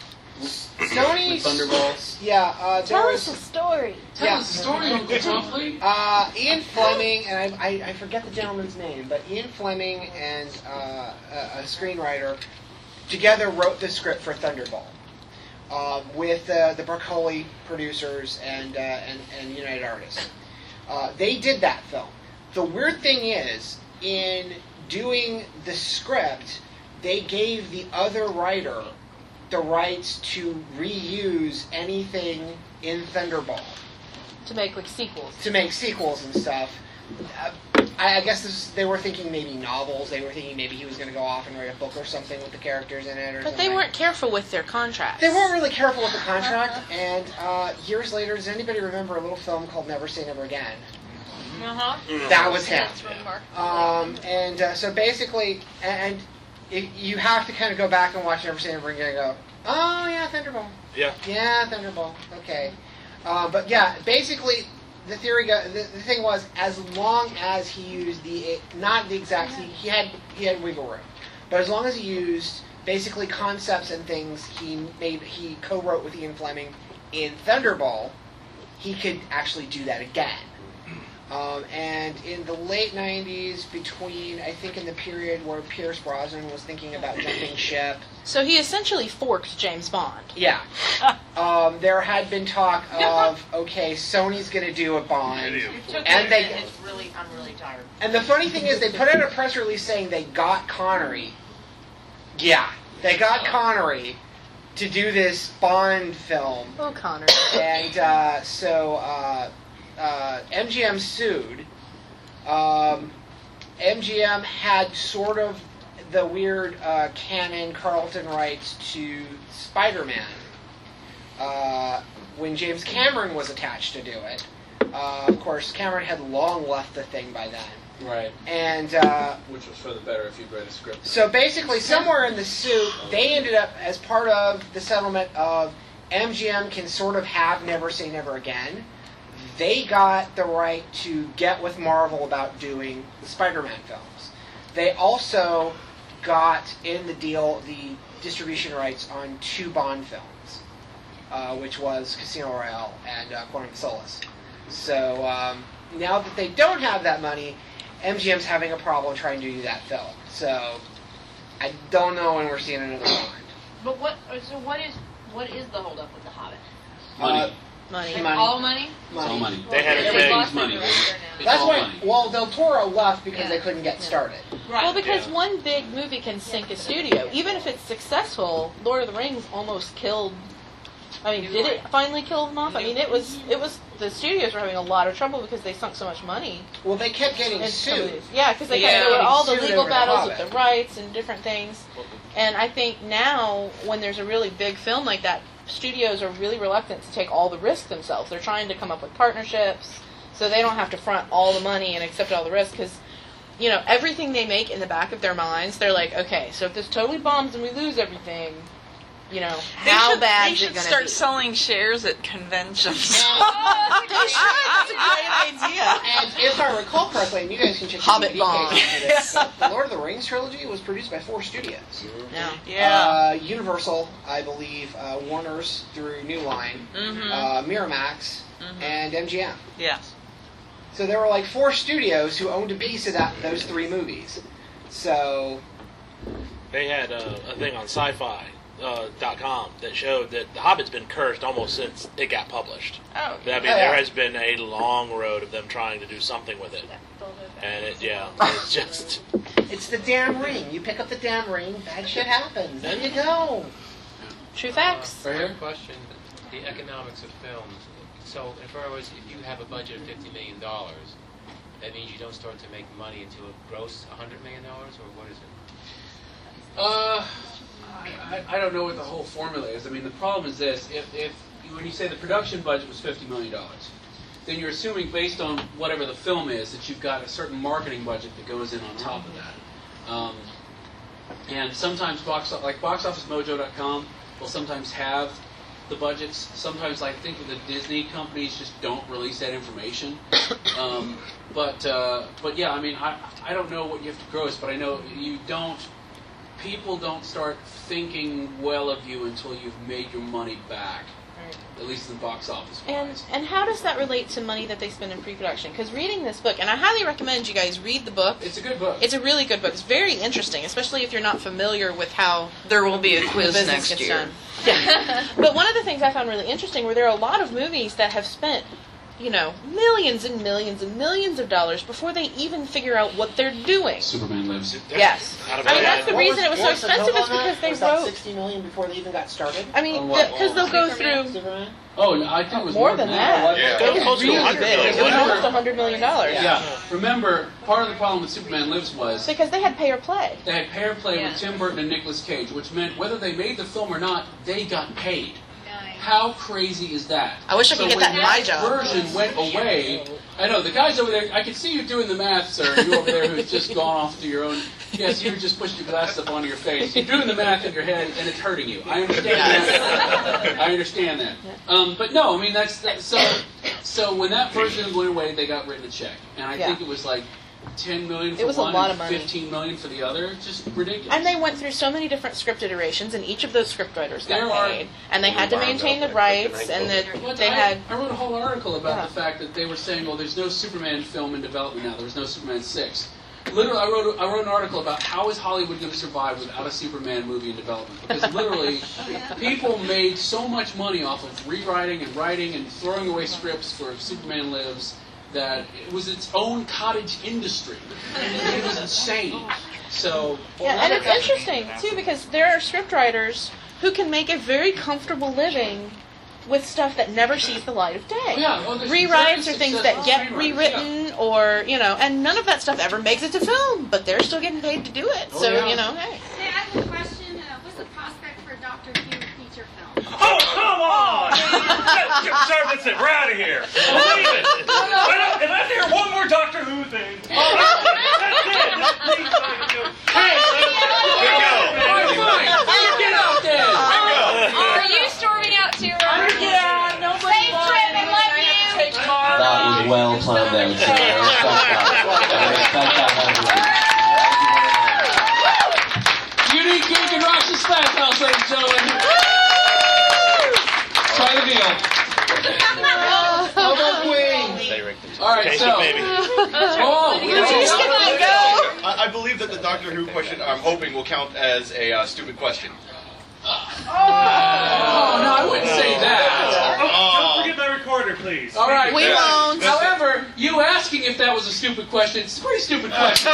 Sony's Thunderbolts? Yeah. Uh, there Tell was, us a story. Tell Yeah. us the story, Uncle Tuffley. Uh, Ian Fleming, and I, I, I forget the gentleman's name, but Ian Fleming and uh, a, a screenwriter together wrote the script for Thunderball um, with uh, the Broccoli producers and, uh, and, and United Artists. Uh, they did that film. The weird thing is, in doing the script, they gave the other writer the rights to reuse anything in Thunderball To make like sequels. to make sequels and stuff. Uh, I, I guess this, they were thinking maybe novels. They were thinking maybe he was going to go off and write a book or something with the characters in it. Or But something. they weren't careful with their contracts. They weren't really careful with the contract. And uh, years later, does anybody remember a little film called Never Say Never Again? Uh-huh. That was him. That's remarkable. Um, and uh, so basically, and it, you have to kind of go back and watch Never Say Never Again and go, oh yeah, Thunderball. Yeah. Yeah, Thunderball. Okay. Uh, but yeah, basically, the theory, go, the, the thing was, as long as he used the, not the exact, he, he had he had wiggle room, but as long as he used basically concepts and things he made, he co-wrote with Ian Fleming in Thunderball, he could actually do that again. Um, and in the late nineties, between, I think in the period where Pierce Brosnan was thinking about jumping ship. So he essentially forked James Bond. Yeah. Um, there had been talk of, okay, Sony's going to do a Bond. And they, It's really, I'm really tired. and the funny thing is, they put out a press release saying they got Connery. Yeah. They got Connery to do this Bond film. Oh, Connor. And uh, so... Uh, Uh, M G M sued. Um, M G M had sort of the weird uh, canon Carlton rights to Spider-Man uh, when James Cameron was attached to do it. Uh, of course, Cameron had long left the thing by then. Right. And uh, which was for the better if you'd read a script. so basically, somewhere in the suit, they ended up, as part of the settlement of M G M can sort of have Never Say Never Again, they got the right to get with Marvel about doing the Spider-Man films. They also got in the deal the distribution rights on two Bond films, uh, which was Casino Royale and uh, Quantum of Solace. So um, now that they don't have that money, M G M's having a problem trying to do that film. So I don't know when we're seeing another Bond. But what? So what is what is the holdup with the Hobbit? Money. Uh, Money. Money. All money? It's all money. They had a Everything's thing. money. It's That's all why. money. Well, Del Toro left because Yeah. they couldn't get started. Right. Well, because Yeah. one big movie can sink a studio. Even if it's successful, Lord of the Rings almost killed. I mean, did it finally kill them off? I mean, it was. It was. The studios were having a lot of trouble because they sunk so much money. Well, they kept getting into some of sued. these. Yeah, because they Yeah, got there were all the sued legal over the battles with Hobbit. the rights and different things. And I think now, when there's a really big film like that, studios are really reluctant to take all the risk themselves. They're trying to come up with partnerships so they don't have to front all the money and accept all the risk because, you know, everything they make in the back of their minds, they're like, okay, so if this totally bombs and we lose everything, you know, They how should, bad they is it should going to start be? selling shares at conventions. That's a great idea. And if I recall correctly, and you guys can check the Hobbit D V D bomb. page for this, the Lord of the Rings trilogy was produced by four studios. Yeah. Yeah. Uh, Universal, I believe, uh, Warner's through New Line, Mhm. uh, Miramax, Mhm. and M G M. Yes. So there were like four studios who owned a piece of that those three movies. So They had uh, a thing on sci-fi dot com that showed that The Hobbit's been cursed almost since it got published. Oh. I mean, Oh, yeah. there has been a long road of them trying to do something with it. And it, yeah, it's just... it's the damn ring. You pick up the damn ring, bad shit happens. There you go. True facts. Right here? Question: the economics of films. So, in other words, if you have a budget of fifty million dollars, that means you don't start to make money until it gross one hundred million dollars, or what is it? Uh, I, I, I don't know what the whole formula is. I mean, the problem is this: if, if when you say the production budget was fifty million dollars, then you're assuming based on whatever the film is that you've got a certain marketing budget that goes in on top of that. Um, and sometimes box like box office mojo dot com will sometimes have the budgets. Sometimes I think the Disney companies just don't release that information. Um, but uh, but yeah, I mean, I I don't know what you have to gross, but I know you don't. People don't start thinking well of you until you've made your money back, at least in the box office. And and how does that relate to money that they spend in pre-production? Because reading this book, and I highly recommend you guys read the book. It's a good book. It's a really good book. It's very interesting, especially if you're not familiar with how There will be a the quiz business next gets year. done. Yeah. But one of the things I found really interesting were there are a lot of movies that have spent you know, millions and millions and millions of dollars before they even figure out what they're doing. Superman Lives. Yes. I mean, that's the reason it was so expensive is because they was that wrote. sixty million before they even got started. I mean, On what? because they'll go through Superman? Oh, no, I think it was more than that. Yeah. It was Close to really one hundred big. million. It was almost a hundred million dollars. Yeah. Remember, part of the problem with Superman Lives was Because they had pay or play. they had pay or play Yeah. with Tim Burton and Nicolas Cage, which meant whether they made the film or not, they got paid. How crazy is that? I wish I so could get when that in my job. version went away. I know the guys over there. I can see you doing the math, sir. You over there who's just gone off to your own. Yes, you just pushed your glasses up onto your face. You're doing the math in your head, and it's hurting you. I understand that. I understand that. Um, but no, I mean that's that, so. So when that version went away, they got written a check, and I Yeah. think it was like ten million for It was a one, lot and of money. fifteen million for the other. Just ridiculous. And they went through so many different script iterations, and each of those script writers got There are- paid. And they had to maintain the rights, and that But they I, had. I wrote a whole article about Yeah. the fact that they were saying, well, there's no Superman film in development now. There was no Superman six. Literally, I wrote, I wrote an article about how is Hollywood going to survive without a Superman movie in development. Because literally, people made so much money off of rewriting and writing and throwing away scripts for Superman Lives that it was its own cottage industry. It was insane. So, Yeah, and it's interesting too because there are script writers who can make a very comfortable living with stuff that never sees the light of day. Yeah, well, there's Rewrites very or things that successful get screenwriters, rewritten, or you know, and none of that stuff ever makes it to film, but they're still getting paid to do it. Oh, so yeah. you know, hey. Hey, I have a question. Uh, what's the prospect for a Doctor Who feature film? Oh, come on! Sir, that's it. We're out of here. Leave it. If I hear one more Doctor Who thing, oh, that's it. Just please, hey, bingo. Get out there. Bingo. Are you storming out too, Robert? Yeah, nobody Safe trip and love you. That was well planned out, sir. I respect that. I respect that heavily. Unique Geek and Roxy Splash House, ladies and gentlemen. Try the deal. Hobo Queen. All right, Taste so. it, baby. Oh, I, I believe that the Doctor Who question, I'm hoping, will count as a uh, stupid question. Oh, no, I wouldn't say that. Don't forget my recorder, please. All right. We won't. However, you asking if that was a stupid question, it's a pretty stupid question.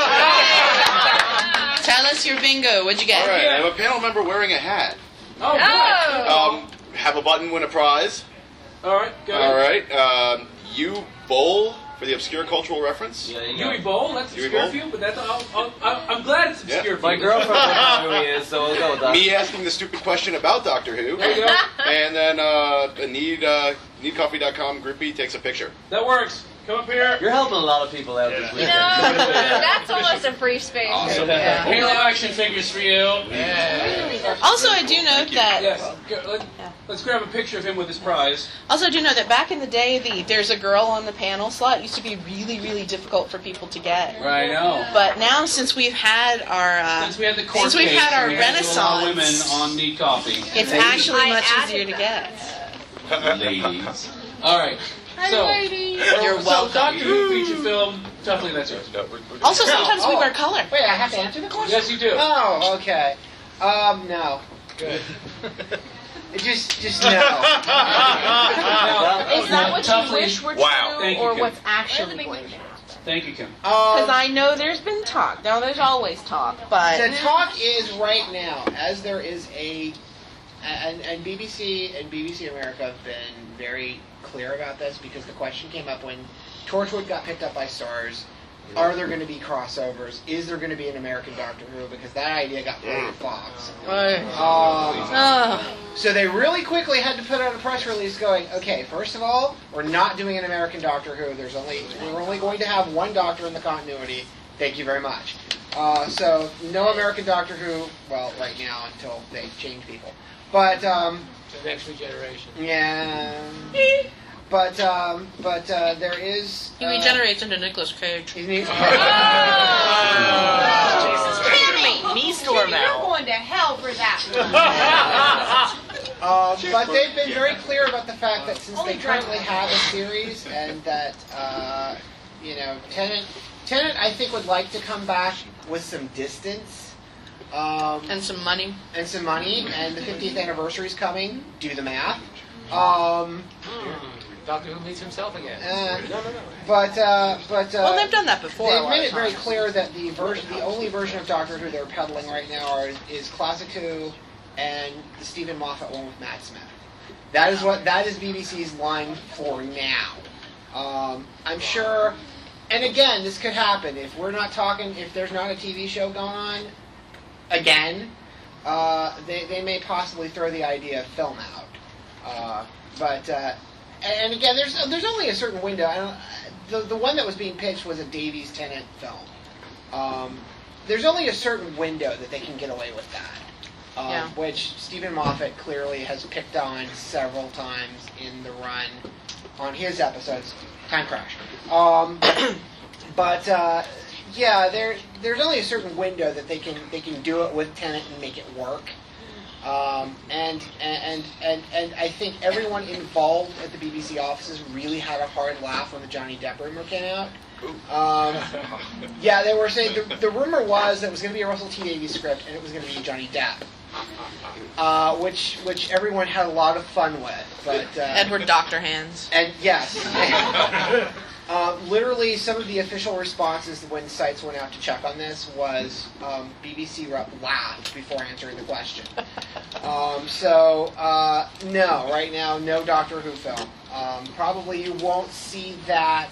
Tell us your bingo. What'd you get? All right, I have a panel member wearing a hat. Oh, good. Um, have a button, win a prize. All right, good. All right, um, you bowl for the obscure cultural reference. Yeah, you Yui Bowl, that's Yui obscure Bowl? for you, but that's, I'll, I'll, I'll, I'm glad it's obscure Yeah. for My you. girlfriend knows who he is, so we'll go with that. Me asking the stupid question about Doctor Who. There you go. And then uh, need uh, need coffee dot com groupie takes a picture. That works. Come up here. You're helping a lot of people out this No, weekend. that's almost a free space. Awesome. Yeah. Halo action figures for you. Also, I do note that. Yes. Go- let, let's grab a picture of him with his prize. Also, I do know that back in the day, the there's a girl on the panel slot used to be really, really difficult for people to get. Right, I know. But now, since we've had our uh, Since we had the court since we've case had our and we had to allow renaissance, women on Need Coffee. it's actually I much added easier to get. Ladies. All right. So, You're so welcome. Doctor Who feature film, definitely that's yours. Also, sometimes we Oh. wear color. Wait, I have to answer the question? Yes, you do. Oh, okay. Um, no. Good. just, just no. Now, Is that what Tuffley- you wish were Wow. true, Thank you, or Kim. what's actually going to happen? Thank you, Kim. Because Um, I know there's been talk. Now, there's always talk, but the talk is right now, as there is a, and, and B B C and B B C America have been very clear about this because the question came up when Torchwood got picked up by Starz. Are there going to be crossovers? Is there going to be an American Doctor Who? Because that idea got put in Fox. Um, Ugh. so they really quickly had to put out a press release going, okay, first of all, we're not doing an American Doctor Who. There's only we're only going to have one Doctor in the continuity. Thank you very much. Uh, so no American Doctor Who. Well, right now until they change people. But um, The next regeneration. yeah. But um, but uh, there is. he uh, regenerates into Nicolas Cage. He needs. Tammy, Me storm you're out. going to hell for that. Um, but they've been very clear about the fact that since they currently have a series and that, uh, you know, Tennant, Tennant, I think, would like to come back with some distance. Um, And some money. and some money, and the fiftieth anniversary is coming. Do the math. Um, Doctor Who meets himself again. Uh, but uh, but uh, Well, they've done that before a They've lot made of it very times. clear that the version, the only version of Doctor Who they're peddling right now are, is Classic Who and the Stephen Moffat one with Matt Smith. That is what that is B B C's line for now. Um, I'm sure, and again, this could happen if we're not talking. If there's not a T V show going on, again, uh, they they may possibly throw the idea of film out. Uh, but uh, and again, there's there's only a certain window. I don't, the the one that was being pitched was a Davies Tennant film. Um, there's only a certain window that they can get away with that. Um, Yeah. Which Stephen Moffat clearly has picked on several times in the run on his episodes. Time Crash. Um, but uh, yeah, there there's only a certain window that they can they can do it with Tennant and make it work. Um, and, and and and I think everyone involved at the B B C offices really had a hard laugh when the Johnny Depp rumor came out. Um, yeah, they were saying the, the rumor was that it was going to be a Russell T Davies script and it was going to be Johnny Depp, uh, which which everyone had a lot of fun with. But uh, Edward Doctor Hands. And yes, uh, literally some of the official responses when sites went out to check on this was um, B B C rep laughed before answering the question. Um, so uh, no, right now no Doctor Who film. Um, probably you won't see that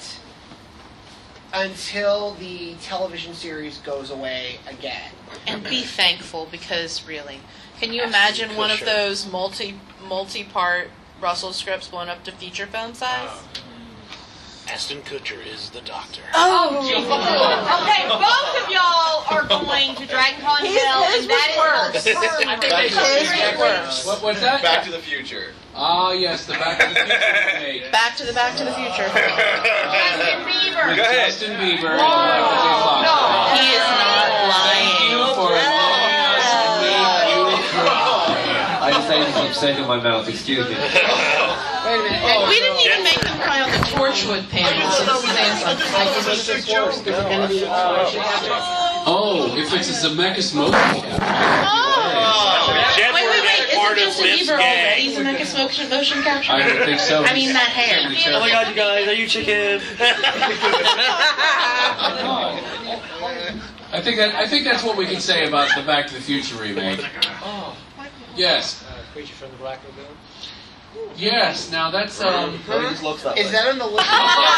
until the television series goes away again. And be thankful, because really, can you imagine one of those multi multi part Russell scripts blown up to feature film size? Ashton Kutcher is the Doctor. Oh, okay, both of y'all are going to Dragon Con His- Hill, his and that is was called worse. Sperm Back to the Race. Future. What was that? Back to the Future. Ah, yes, the Back to the Future remake. Back to the Back to the Future. Justin Bieber. Go ahead. Justin Bieber. and Michael J. Fox. He is not Thank lying. you for allowing us to make you cry. I decided to keep safe in my mouth. Excuse me. Wait a minute. And we didn't even make them cry on the Torchwood panel. So this is answer. I guess this is worse. Is it going to be a motion capture? Oh, if it's a Zemeckis motion capture. Oh! Jeff Wait, wait, wait. part Isn't of Justin Lift's Bieber gang. already Zemeckis motion, motion capture? I don't think so. I mean, that hair. Oh my god, you guys, are you chicken? I think that I think that's what we can say about the Back to the Future remake. Oh, Yes. uh, Creature from the Black Lagoon. Yes. Now that's um. Well, he just looks that Is way. that on the list?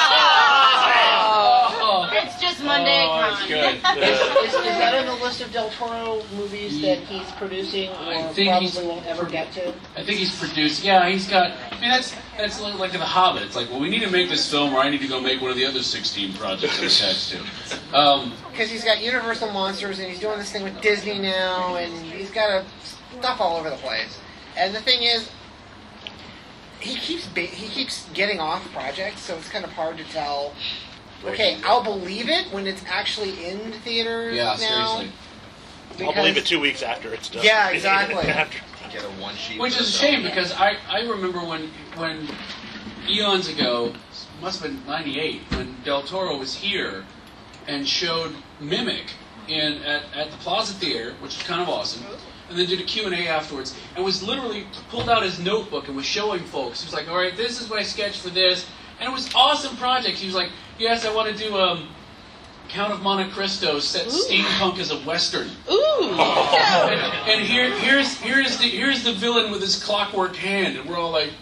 Oh, It's just Monday Oh, that's con. good. Is, is, is that on the list of Del Toro movies that he's producing or I think probably he's won't ever get to? I think he's produced. Yeah, he's got. I mean, that's that's like, like The Hobbit. It's like, well, we need to make this film, or I need to go make one of the other sixteen projects I'm attached to. Um, Because he's got Universal Monsters and he's doing this thing with Disney now, and he's got a, stuff all over the place. And the thing is, he keeps ba- he keeps getting off projects, so it's kind of hard to tell. Okay, I'll believe it when it's actually in theaters Yeah, now. seriously. I'll because- believe it two weeks after it's done. Yeah, exactly. After. Get a one sheet. Which is a shame, because I, I remember when when eons ago, must have been ninety-eight, when Del Toro was here and showed Mimic in at, at the Plaza Theater, which was kind of awesome, and then did a Q and A afterwards, and was literally pulled out his notebook and was showing folks. He was like, all right, this is my sketch for this, and it was awesome project. He was like, yes, I want to do um, Count of Monte Cristo set steampunk as a western. Ooh. And, and here, here's here's the here's the villain with his clockwork hand, and we're all like.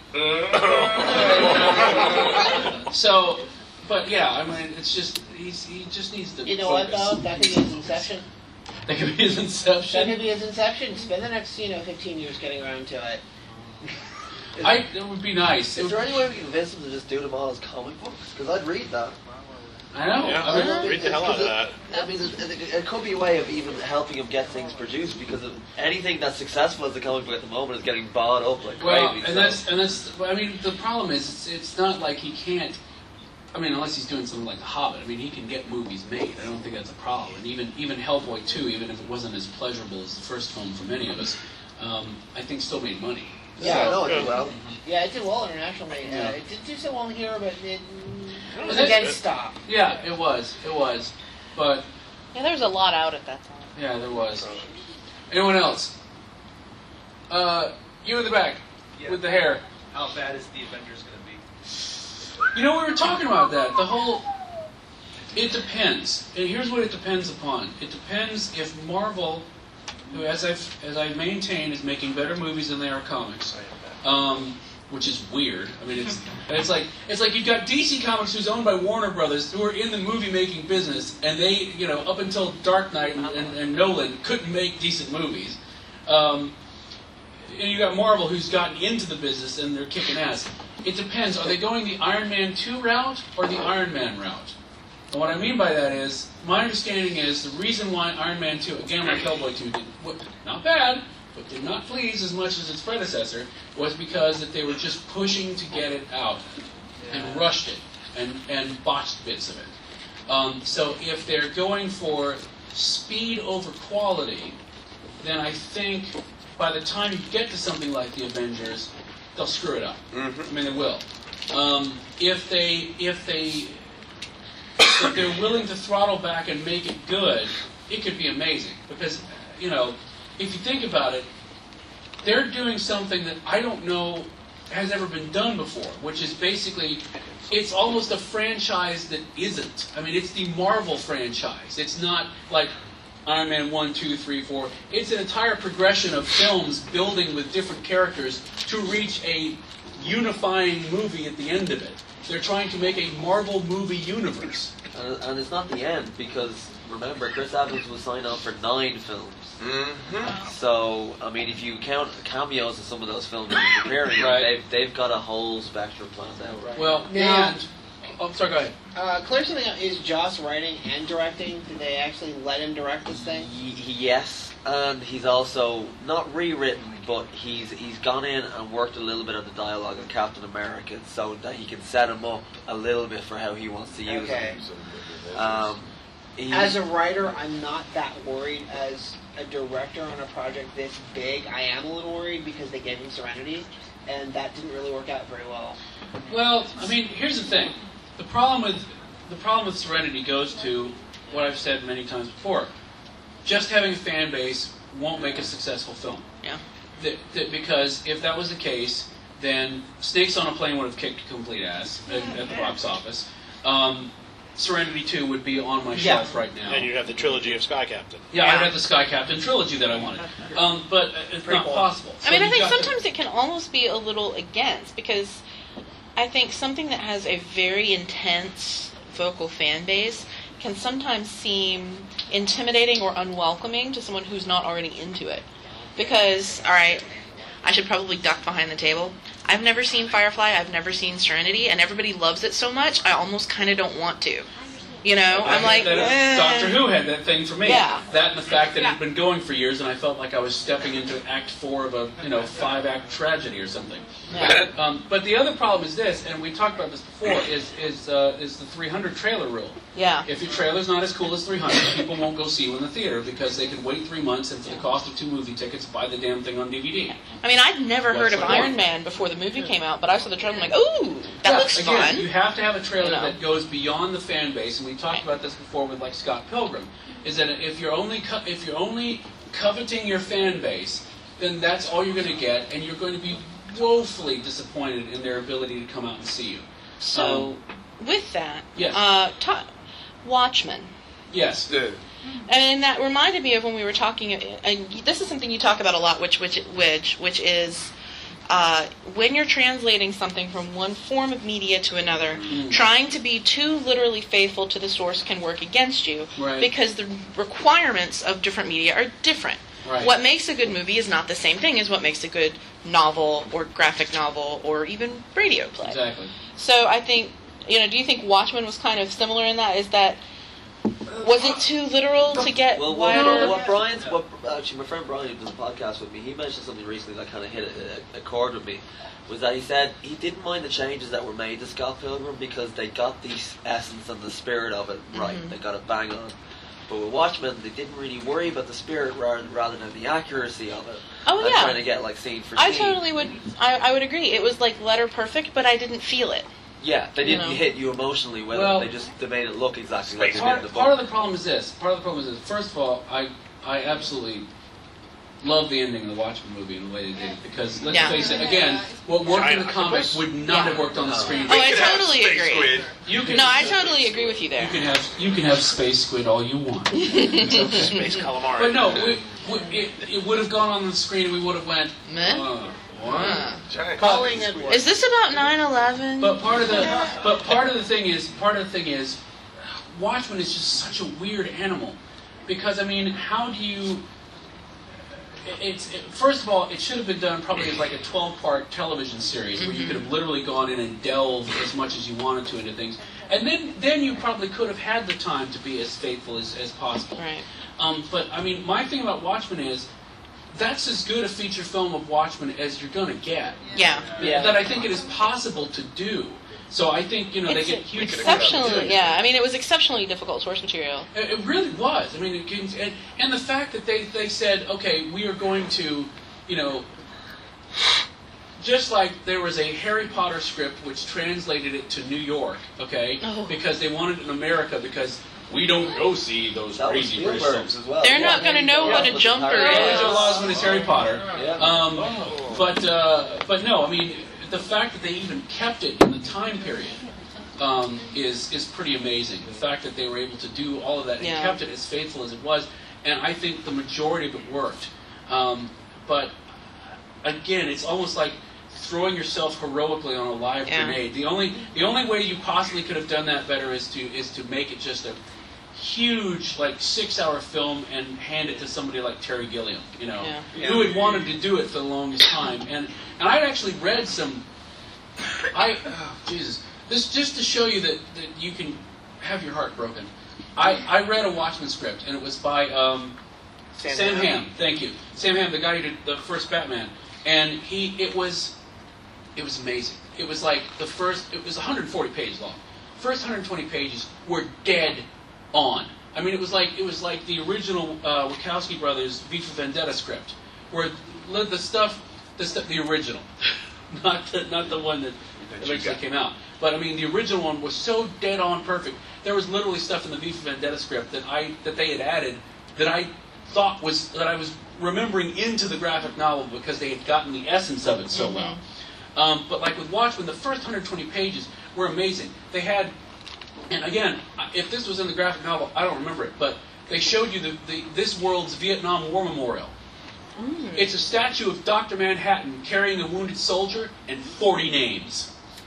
So, but yeah, I mean, it's just he's he just needs to. You know what, focus. though? That could be his inception. That could be his inception. That could be his inception. Spend the next, you know, fifteen years getting around to it. I, it would be nice. Is there any way we can convince him to just do them all as comic books? Because I'd read that. I know. Yeah, I mean, read the hell out of that. I mean, it, it, it could be a way of even helping him get things produced, because of anything that's successful as a comic book at the moment is getting bought up like Well, crazy. and so. that's and that's. I mean, the problem is, it's, it's not like he can't. I mean, unless he's doing something like The Hobbit. I mean, he can get movies made. I don't think that's a problem. And even even Hellboy two, even if it wasn't as pleasurable as the first film for many of us, um, I think still made money. Yeah, no, it did well. Yeah, it did well internationally. Yeah. Uh, it did do so well here, but it, it was It- again stopped. Yeah, it was. It was. But Yeah, there was a lot out at that time. yeah, there was. Anyone else? Uh, you in the back with the hair. How bad is the Avengers going to be? You know, we were talking about that. The whole. It depends. And here's what it depends upon. It depends if Marvel, who, as I've as I maintain, is making better movies than they are comics. Um, which is weird. I mean, it's it's like it's like you've got D C Comics, who's owned by Warner Brothers, who are in the movie making business, and they, you know, up until Dark Knight and, and, and Nolan couldn't make decent movies. Um, and you got Marvel, who's gotten into the business and they're kicking ass. It depends. Are they going the Iron Man two route or the Iron Man route? And what I mean by that is, my understanding is the reason why Iron Man two, again like Hellboy two, did not bad, but did not please as much as its predecessor, was because that they were just pushing to get it out and rushed it and, and botched bits of it. Um, so if they're going for speed over quality, then I think by the time you get to something like the Avengers, they'll screw it up. Mm-hmm. I mean, they will. Um, if they if they if they're willing to throttle back and make it good, it could be amazing. Because, you know, if you think about it, they're doing something that I don't know has ever been done before, which is basically, it's almost a franchise that isn't. I mean, it's the Marvel franchise. It's not like Iron Man one, two, three, four. It's an entire progression of films building with different characters to reach a unifying movie at the end of it. They're trying to make a Marvel movie universe. And, and it's not the end, because remember, Chris Evans was signed on for nine films. Mm-hmm. So, I mean, if you count cameos in some of those films that he's appearing in, Right. they've, they've got a whole spectrum planned out. Right. Well, Now- and... Oh, sorry, go ahead. Uh, clear something out. Is Joss writing and directing? Did they actually let him direct this thing? Y- yes, and he's also not rewritten, but he's he's gone in and worked a little bit on the dialogue of Captain America, so that he can set him up a little bit for how he wants to use Okay. him. Um, he- As a writer, I'm not that worried. As a director on a project this big, I am a little worried because they gave him Serenity, and that didn't really work out very well. Well, I mean, here's the thing. The problem with the problem with Serenity goes to what I've said many times before. Just having a fan base won't make a successful film. Yeah. That, that because if that was the case, then Snakes on a Plane would have kicked complete ass at, at the box office. Um, Serenity two would be on my Yeah. shelf right now. And you have the trilogy of Sky Captain. Yeah, I'd have the Sky Captain trilogy that I wanted. Um, but it's not possible. I mean, So I think you've got to- sometimes it can almost be a little against, because I think something that has a very intense vocal fan base can sometimes seem intimidating or unwelcoming to someone who's not already into it. Because, all right, I should probably duck behind the table. I've never seen Firefly, I've never seen Serenity, and everybody loves it so much, I almost kind of don't want to. You know, I I'm like, had that- eh. Doctor Who had that thing for me. Yeah. That and the fact that it had been going for years, and I felt like I was stepping into Act Four of a you know five act tragedy or something. Yeah. Um, but the other problem is this, and we talked about this before, is is uh, is the three hundred trailer rule. Yeah. If your trailer's not as cool as three hundred, people won't go see you in the theater because they can wait three months and for the cost of two movie tickets, buy the damn thing on D V D. I mean, I'd never heard of What's the Iron point? Man before the movie came out, but I saw the trailer, I'm like, ooh, that Yeah, looks again, fun. You have to have a trailer You know. that goes beyond the fan base, and we talked about this before with like Scott Pilgrim. Is that if you're only co- if you're only coveting your fan base, then that's all you're going to get, and you're going to be woefully disappointed in their ability to come out and see you. So, Um, with that, Yes. uh, ta- Watchmen. yes. And that reminded me of when we were talking, and this is something you talk about a lot, which which which which is uh, when you're translating something from one form of media to another, Mm. trying to be too literally faithful to the source can work against you, Right. because the requirements of different media are different. Right. What makes a good movie is not the same thing as what makes a good novel or graphic novel or even radio play. Exactly. So I think, you know, do you think Watchmen was kind of similar in that? Is that, was it too literal to get Well, what, wider? what Brian's, what actually my friend Brian who does a podcast with me, he mentioned something recently that kind of hit a, a, a chord with me. Was that he said he didn't mind the changes that were made to Scott Pilgrim because they got the essence and the spirit of it right. Mhm. They got it bang on. But with Watchmen, they didn't really worry about the spirit rather, rather than the accuracy of it. Oh, and yeah. trying to get like scene for I scene. totally would. I, I would agree. It was like letter perfect, but I didn't feel it. Yeah, they You didn't know. hit you emotionally with Well- it. They just they made it look exactly like they did in Part, the book. part of the problem is this. Part of the problem is this. First of all, I I absolutely love the ending of the Watchmen movie and the way they did it because let's Yeah. face it, again, what worked in the comics would not Yeah. have worked on the screen. Oh, I totally agree. You can, No, I totally agree with you there. You can have you can have Space Squid all you want. Space calamari. But no, we, we, it, it would have gone on the screen and we would have went, Meh? uh, what? Calling it. Is this about nine eleven? But part of the but part of the thing is part of the thing is Watchmen is just such a weird animal because I mean how do you it's it, first of all it should have been done probably as like a twelve part television series where you could have literally gone in and delved as much as you wanted to into things and then then you probably could have had the time to be as faithful as, as possible. Right. Um, but I mean my thing about Watchmen is that's as good a feature film of Watchmen as you're going to get. Yeah. Yeah. That I think it is possible to do. So I think, you know, It's they get huge exceptionally, yeah. I mean, it was exceptionally difficult source material. It, it really was. I mean, it, can- and, and the fact that they, they said, okay, we are going to, you know, just like there was a Harry Potter script which translated it to New York, okay, Oh. because they wanted it in America because we don't go see those That was crazy British Spielberg's films. as well. They're Yeah, not going to know what a jumper is. Joel Osment is Harry Potter. Yeah. Um, but uh, but no, I mean the fact that they even kept it in the time period um, is is pretty amazing. The fact that they were able to do all of that and Yeah. kept it as faithful as it was, and I think the majority of it worked. Um, but again, it's almost like throwing yourself heroically on a live Yeah. grenade. The only the only way you possibly could have done that better is to is to make it just a huge like six hour film and hand it to somebody like Terry Gilliam, you know, Yeah. who had wanted to do it for the longest time. And and I'd actually read some. I oh, Jesus, this just to show you that, that you can have your heart broken. I, I read a Watchmen script and it was by um, Sam Sam Hamm. Hamm. Thank you, Sam Hamm, the guy who did the first Batman, and he it was it was amazing. It was like the first. It was one hundred forty pages long. First one hundred twenty pages were dead on. I mean, it was like it was like the original uh, Wachowski brothers V for Vendetta script, where the the stuff, the stuff, the original, not the, not the one that eventually came out. But I mean, the original one was so dead on perfect. There was literally stuff in the V for Vendetta script that I that they had added that I thought was that I was remembering into the graphic novel because they had gotten the essence of it so well. Um, but like with Watchmen, the first one hundred twenty pages were amazing. They had, and again, if this was in the graphic novel, I don't remember it, but they showed you the, the this world's Vietnam War memorial. Mm. It's a statue of Doctor Manhattan carrying a wounded soldier and forty names.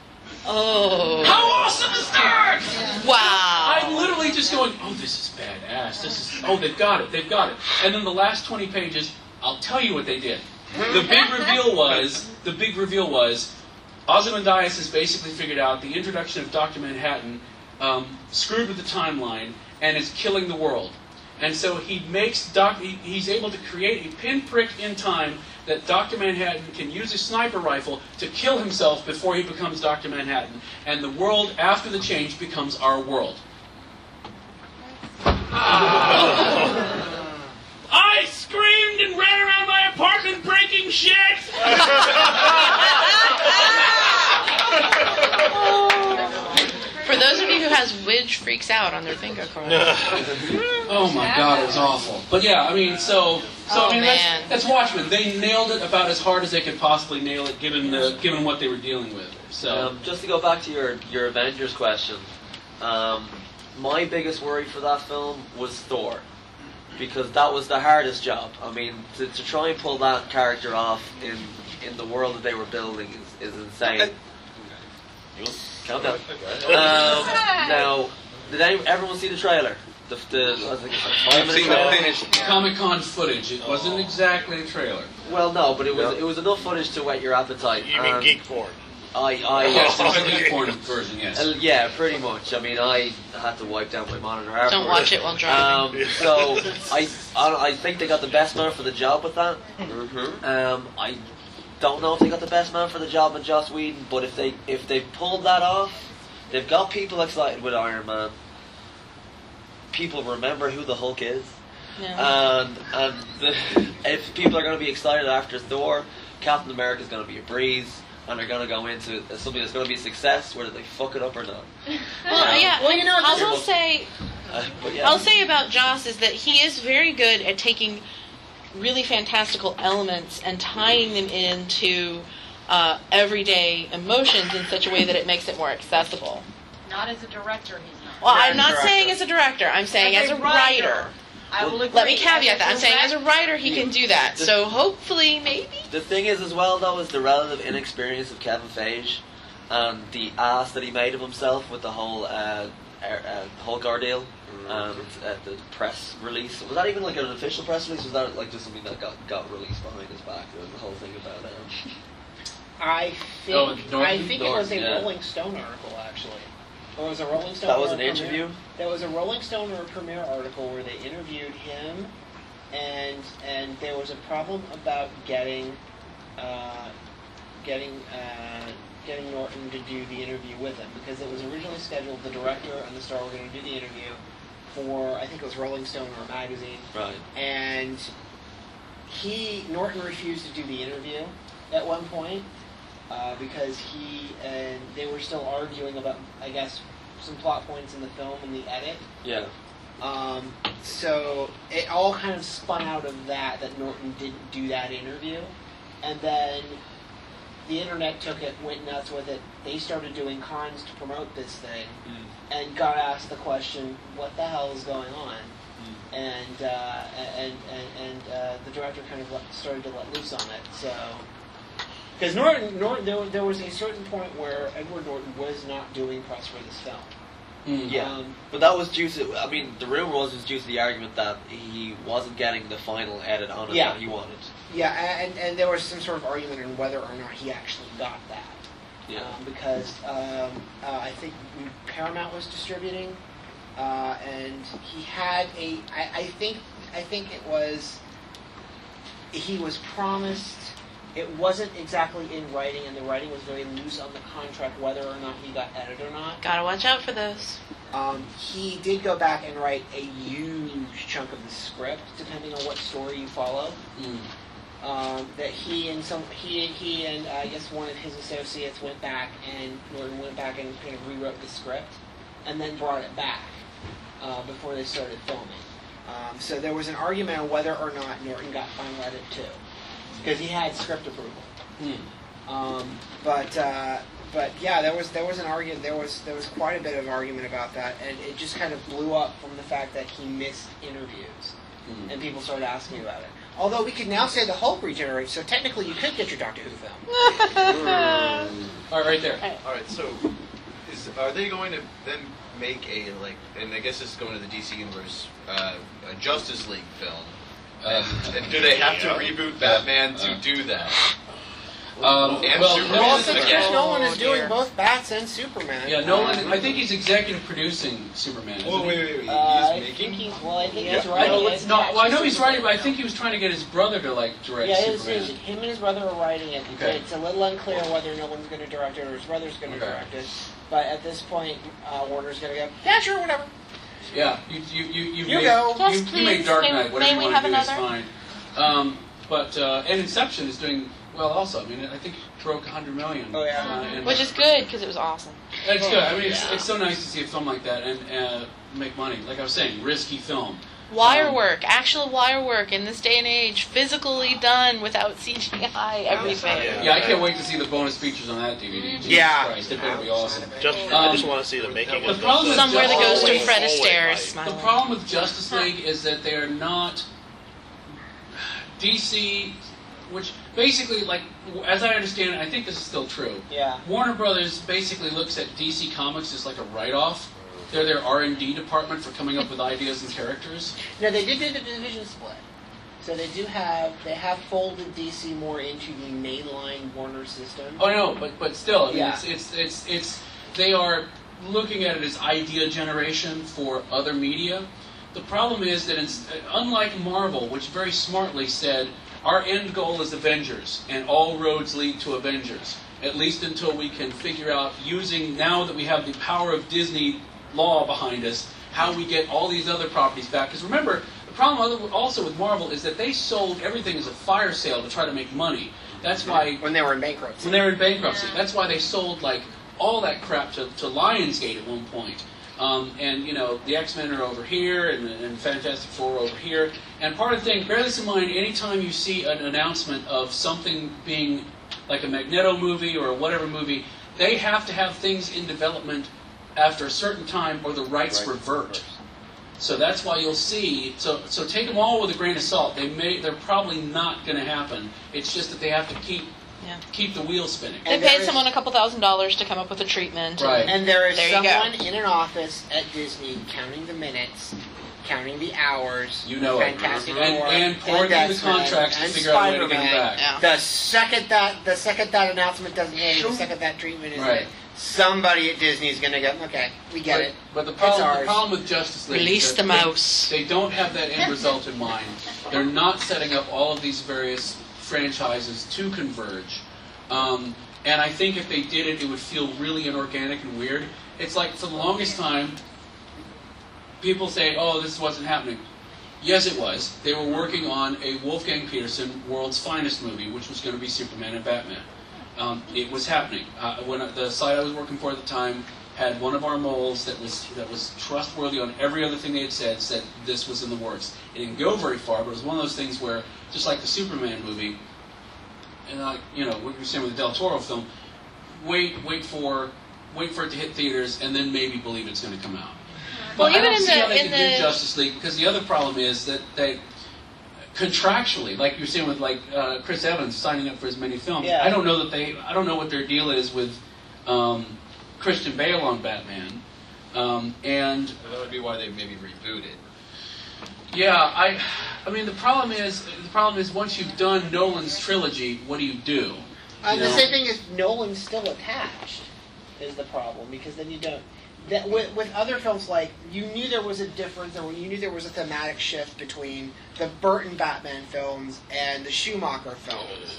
Oh. How awesome is that? Wow. I'm literally just going, oh, this is badass. This is, oh, they've got it. They've got it. And then the last twenty pages, I'll tell you what they did. The big reveal was, the big reveal was, Ozymandias has basically figured out the introduction of Doctor Manhattan um, screwed with the timeline and is killing the world. And so he makes Doc, he, he's able to create a pinprick in time that Doctor Manhattan can use a sniper rifle to kill himself before he becomes Doctor Manhattan. And the world after the change becomes our world. I screamed and ran around my apartment breaking shit! For those of you who has Widge freaks out on their finger card. Oh my god, it was awful. But yeah, I mean, so so Oh, I mean man. that's, that's Watchmen. They nailed it about as hard as they could possibly nail it, given the given what they were dealing with. So Um, just to go back to your, your Avengers question, um, my biggest worry for that film was Thor. Because that was the hardest job. I mean, to, to try and pull that character off in in the world that they were building is, is insane. Calm down. Um, now, did any, everyone see the trailer? The, the, I think it's like five I've minute seen the trailer? finished. Comic-Con footage. It wasn't exactly a trailer. Well, no, but it was it was enough footage to whet your appetite. You mean and geek porn? I, I Yes, there's a geek porn version. Yes. Uh, yeah, pretty much. I mean, I had to wipe down my monitor afterwards. Don't watch it while driving. Um, so I, I, I think they got the best man for the job with that. Mm-hmm. Um, I don't know if they got the best man for the job with Joss Whedon, but if they if they pulled that off, they've got people excited with Iron Man. People remember who the Hulk is, Yeah. and and the, if people are going to be excited after Thor, Captain America is going to be a breeze. And they're going to go into something that's going to be a success, whether they fuck it up or not. Well, yeah. Well, you know, I this will is- say, Uh, but yeah. I'll say about Joss is that he is very good at taking really fantastical elements and tying them into uh, everyday emotions in such a way that it makes it more accessible. Not as a director, he's not. Well, I'm not saying as a director. I'm saying as a writer. I will agree. Let me caveat that. I'm saying as a writer, he can do that. So hopefully, maybe. The thing is, as well, though, is the relative inexperience of Kevin Feige and the ass that he made of himself with the whole uh, uh, Hulk ordeal and uh, the press release. Was that even like an official press release? Was that like just something that got, got released behind his back? The, the whole thing about um, I think Oh, Norton? I think it was a Norton, yeah. Rolling Stone article actually. Or was a Rolling Stone. That was an premiere- interview? There was a Rolling Stone or premiere article where they interviewed him, and and there was a problem about getting, uh, getting uh, getting Norton to do the interview with him because it was originally scheduled the director and the star were going to do the interview for I think it was Rolling Stone or a magazine. Right. And he Norton refused to do the interview at one point. Uh, because he and they were still arguing about, I guess, some plot points in the film and the edit. Yeah. Um, so it all kind of spun out of that, that Norton didn't do that interview. And then the internet took it, went nuts with it. They started doing cons to promote this thing Mm. and got asked the question, what the hell is going on? Mm. And, uh, and, and, and uh, the director kind of let, started to let loose on it. So... Because Norton, Norton there, there was a certain point where Edward Norton was not doing press for this film. Mm. Yeah, Um, but that was due to, I mean, the rumor was it was due to the argument that he wasn't getting the final edit on it Yeah. that he wanted. Yeah, and, and there was some sort of argument on whether or not he actually got that. Yeah. Um, because um, uh, I think Paramount was distributing, uh, and he had a. I, I think I think it was. He was promised. It wasn't exactly in writing, and the writing was very loose on the contract whether or not he got edited or not. Gotta watch out for those. Um, he did go back and write a huge chunk of the script, depending on what story you follow. Mm. Um, that he and some he he and uh, I guess one of his associates went back and Norton went back and kind of rewrote the script, and then brought it back uh, before they started filming. Um, so there was an argument on whether or not Norton got final edit too, because he had script approval. Hmm. Um, but uh, but yeah, there was there was an argument. There was there was quite a bit of argument about that, and it just kind of blew up from the fact that he missed interviews, Hmm. and people started asking about it. Although we could now say the Hulk regenerates, so technically you could get your Doctor Who film. All right, right there. All right, so is are they going to then make a like? And I guess this is going to the D C universe, uh, a Justice League film. And, and do they have to reboot Batman to do that? Um, and well, Superman Nolan- again? Nolan is doing both Bats and Superman. Yeah, Nolan. I think he's executive producing Superman. isn't Oh, he? wait, wait, wait. Uh, He's I making? think he's, well, I think Yeah. he's writing No, it. it's not. Well, I know he's writing, but I think he was trying to get his brother to like direct Yeah, his, Superman. his, him and his brother are writing it. Okay. It's a little unclear whether Nolan's going to direct it or his brother's going to Okay. direct it. But at this point, uh, Warner's going to go, yeah, sure, whatever. Yeah, you you you you, You made, go. Yes, you, you made please. Dark May- Knight. Whatever may you we want have to do is another? fine. Um, but uh, and Inception is doing well also. I mean, I think it broke a hundred million. Oh, yeah. Uh, and- Which is good because it was awesome. It's good. I mean, it's, Yeah. it's so nice to see a film like that and uh, make money. Like I was saying, risky film. Wire Um, work, actual wire work in this day and age, physically done without C G I, everything. Yeah, I can't wait to see the bonus features on that D V D. Jesus Yeah. Christ, it better be awesome. Just, I just want to see the making The of problem this. with Somewhere that goes to Always, Fred always Astaire right. smiling. The problem with Justice League is that they're not D C, which basically, like, as I understand it, I think this is still true. Yeah. Warner Brothers basically looks at D C Comics as like a write-off. They're their R and D department for coming up with ideas and characters. No, they did do the division split. So they do have, they have folded D C more into the mainline Warner system. Oh no, but but still, I mean, Yeah. it's, it's it's it's they are looking at it as idea generation for other media. The problem is that it's, unlike Marvel, which very smartly said our end goal is Avengers, and all roads lead to Avengers. At least until we can figure out, using now that we have the power of Disney law behind us, how we get all these other properties back. Because remember, the problem other- also with Marvel is that they sold everything as a fire sale to try to make money. That's why When they were in bankruptcy. when they were in bankruptcy. That's why they sold like all that crap to, to Lionsgate at one point. Um, and, you know, the X-Men are over here, and, and Fantastic Four are over here. And part of the thing, bear this in mind, anytime you see an announcement of something being like a Magneto movie or whatever movie, they have to have things in development after a certain time or the rights right. revert. So that's why you'll see, so so take them all with a grain of salt. They may, they're probably not going to happen. It's just that they have to keep Yeah. keep the wheels spinning. They paid someone a couple thousand dollars to come up with a treatment. Right. And there is there you someone go. in an office at Disney counting the minutes, counting the hours. You know it. Fantastic And- Four, and pouring the X-Men, contracts to and figure out a way to get them Spider-Man. back. Yeah. The second that the second that announcement doesn't hit, the second that treatment is Right. hit, somebody at Disney is going to go, okay, we get but, it. But the It's problem, the ours. problem with Justice League Release is that the they- mouse. They don't have that end result in mind. They're not setting up all of these various franchises to converge. Um, and I think if they did it, it would feel really inorganic and weird. It's like for the longest time, people say, oh, this wasn't happening. Yes, it was. They were working on a Wolfgang Peterson World's Finest movie, which was going to be Superman and Batman. Um, it was happening. Uh, when I, the site I was working for at the time had one of our moles that was that was trustworthy on every other thing they had said, said this was in the works. It didn't go very far, but it was one of those things where, just like the Superman movie, and like you know what you're saying with the Del Toro film, wait, wait for, wait for it to hit theaters, and then maybe believe it's going to come out. But Well, I even don't in see the- how they in can the- do Justice League, because the other problem is that they contractually, like you're saying with like uh, Chris Evans signing up for as many films. Yeah. I don't know that they, I don't know what their deal is with um, Christian Bale on Batman, um, and Well, that would be why they maybe reboot it. yeah, I, I mean the problem is the problem is once you've done Nolan's trilogy, what do you do? Uh, You the know? same thing is Nolan's still attached is the problem, because then you don't. That with, with other films, like you knew there was a difference, or you knew there was a thematic shift between the Burton Batman films and the Schumacher films.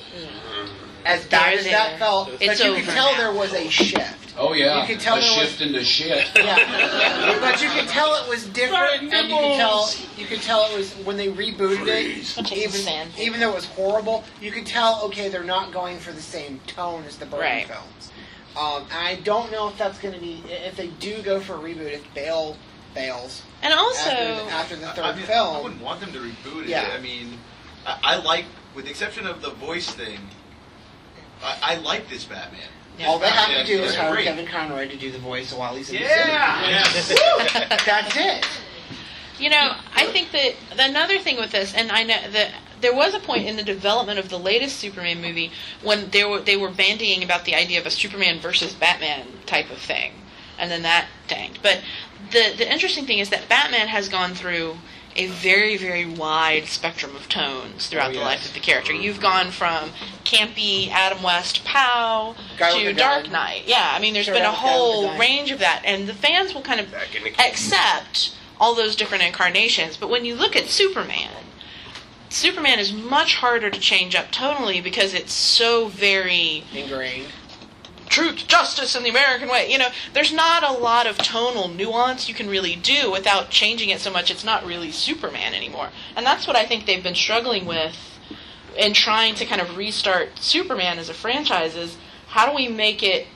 As bad as that felt, but It's you over could tell now. there was a shift. Oh yeah, You could tell a there was- shift into shit. Yeah, but you could tell it was different, and you could tell you could tell it was when they rebooted it. Even even though it was horrible, you could tell okay they're not going for the same tone as the Burton Right. films. Um, and I don't know if that's going to be if they do go for a reboot if Bale fails. And also after the, after the third I mean, film, I wouldn't want them to reboot it. Yeah. I mean, I, I like, with the exception of the voice thing, I, I like this Batman. all they have Yeah, to do is it's hire great. Kevin Conroy to do the voice while he's in Yeah! the city. That's it. You know, I think that another thing with this, and I know that there was a point in the development of the latest Superman movie when they were they were bandying about the idea of a Superman versus Batman type of thing, and then that tanked. But the the interesting thing is that Batman has gone through a very, very wide spectrum of tones throughout Oh, the yes. life of the character. You've gone from campy Adam West pow Guy with to the Dark gun. Knight. Yeah, I mean, there's Sure, been a Guy with the whole gun. range of that, and the fans will kind of in the accept all those different incarnations. But when you look at Superman, Superman is much harder to change up tonally because it's so very ingrained. Truth, justice, and the American way. You know, there's not a lot of tonal nuance you can really do without changing it so much. It's not really Superman anymore. And that's what I think they've been struggling with in trying to kind of restart Superman as a franchise is how do we make it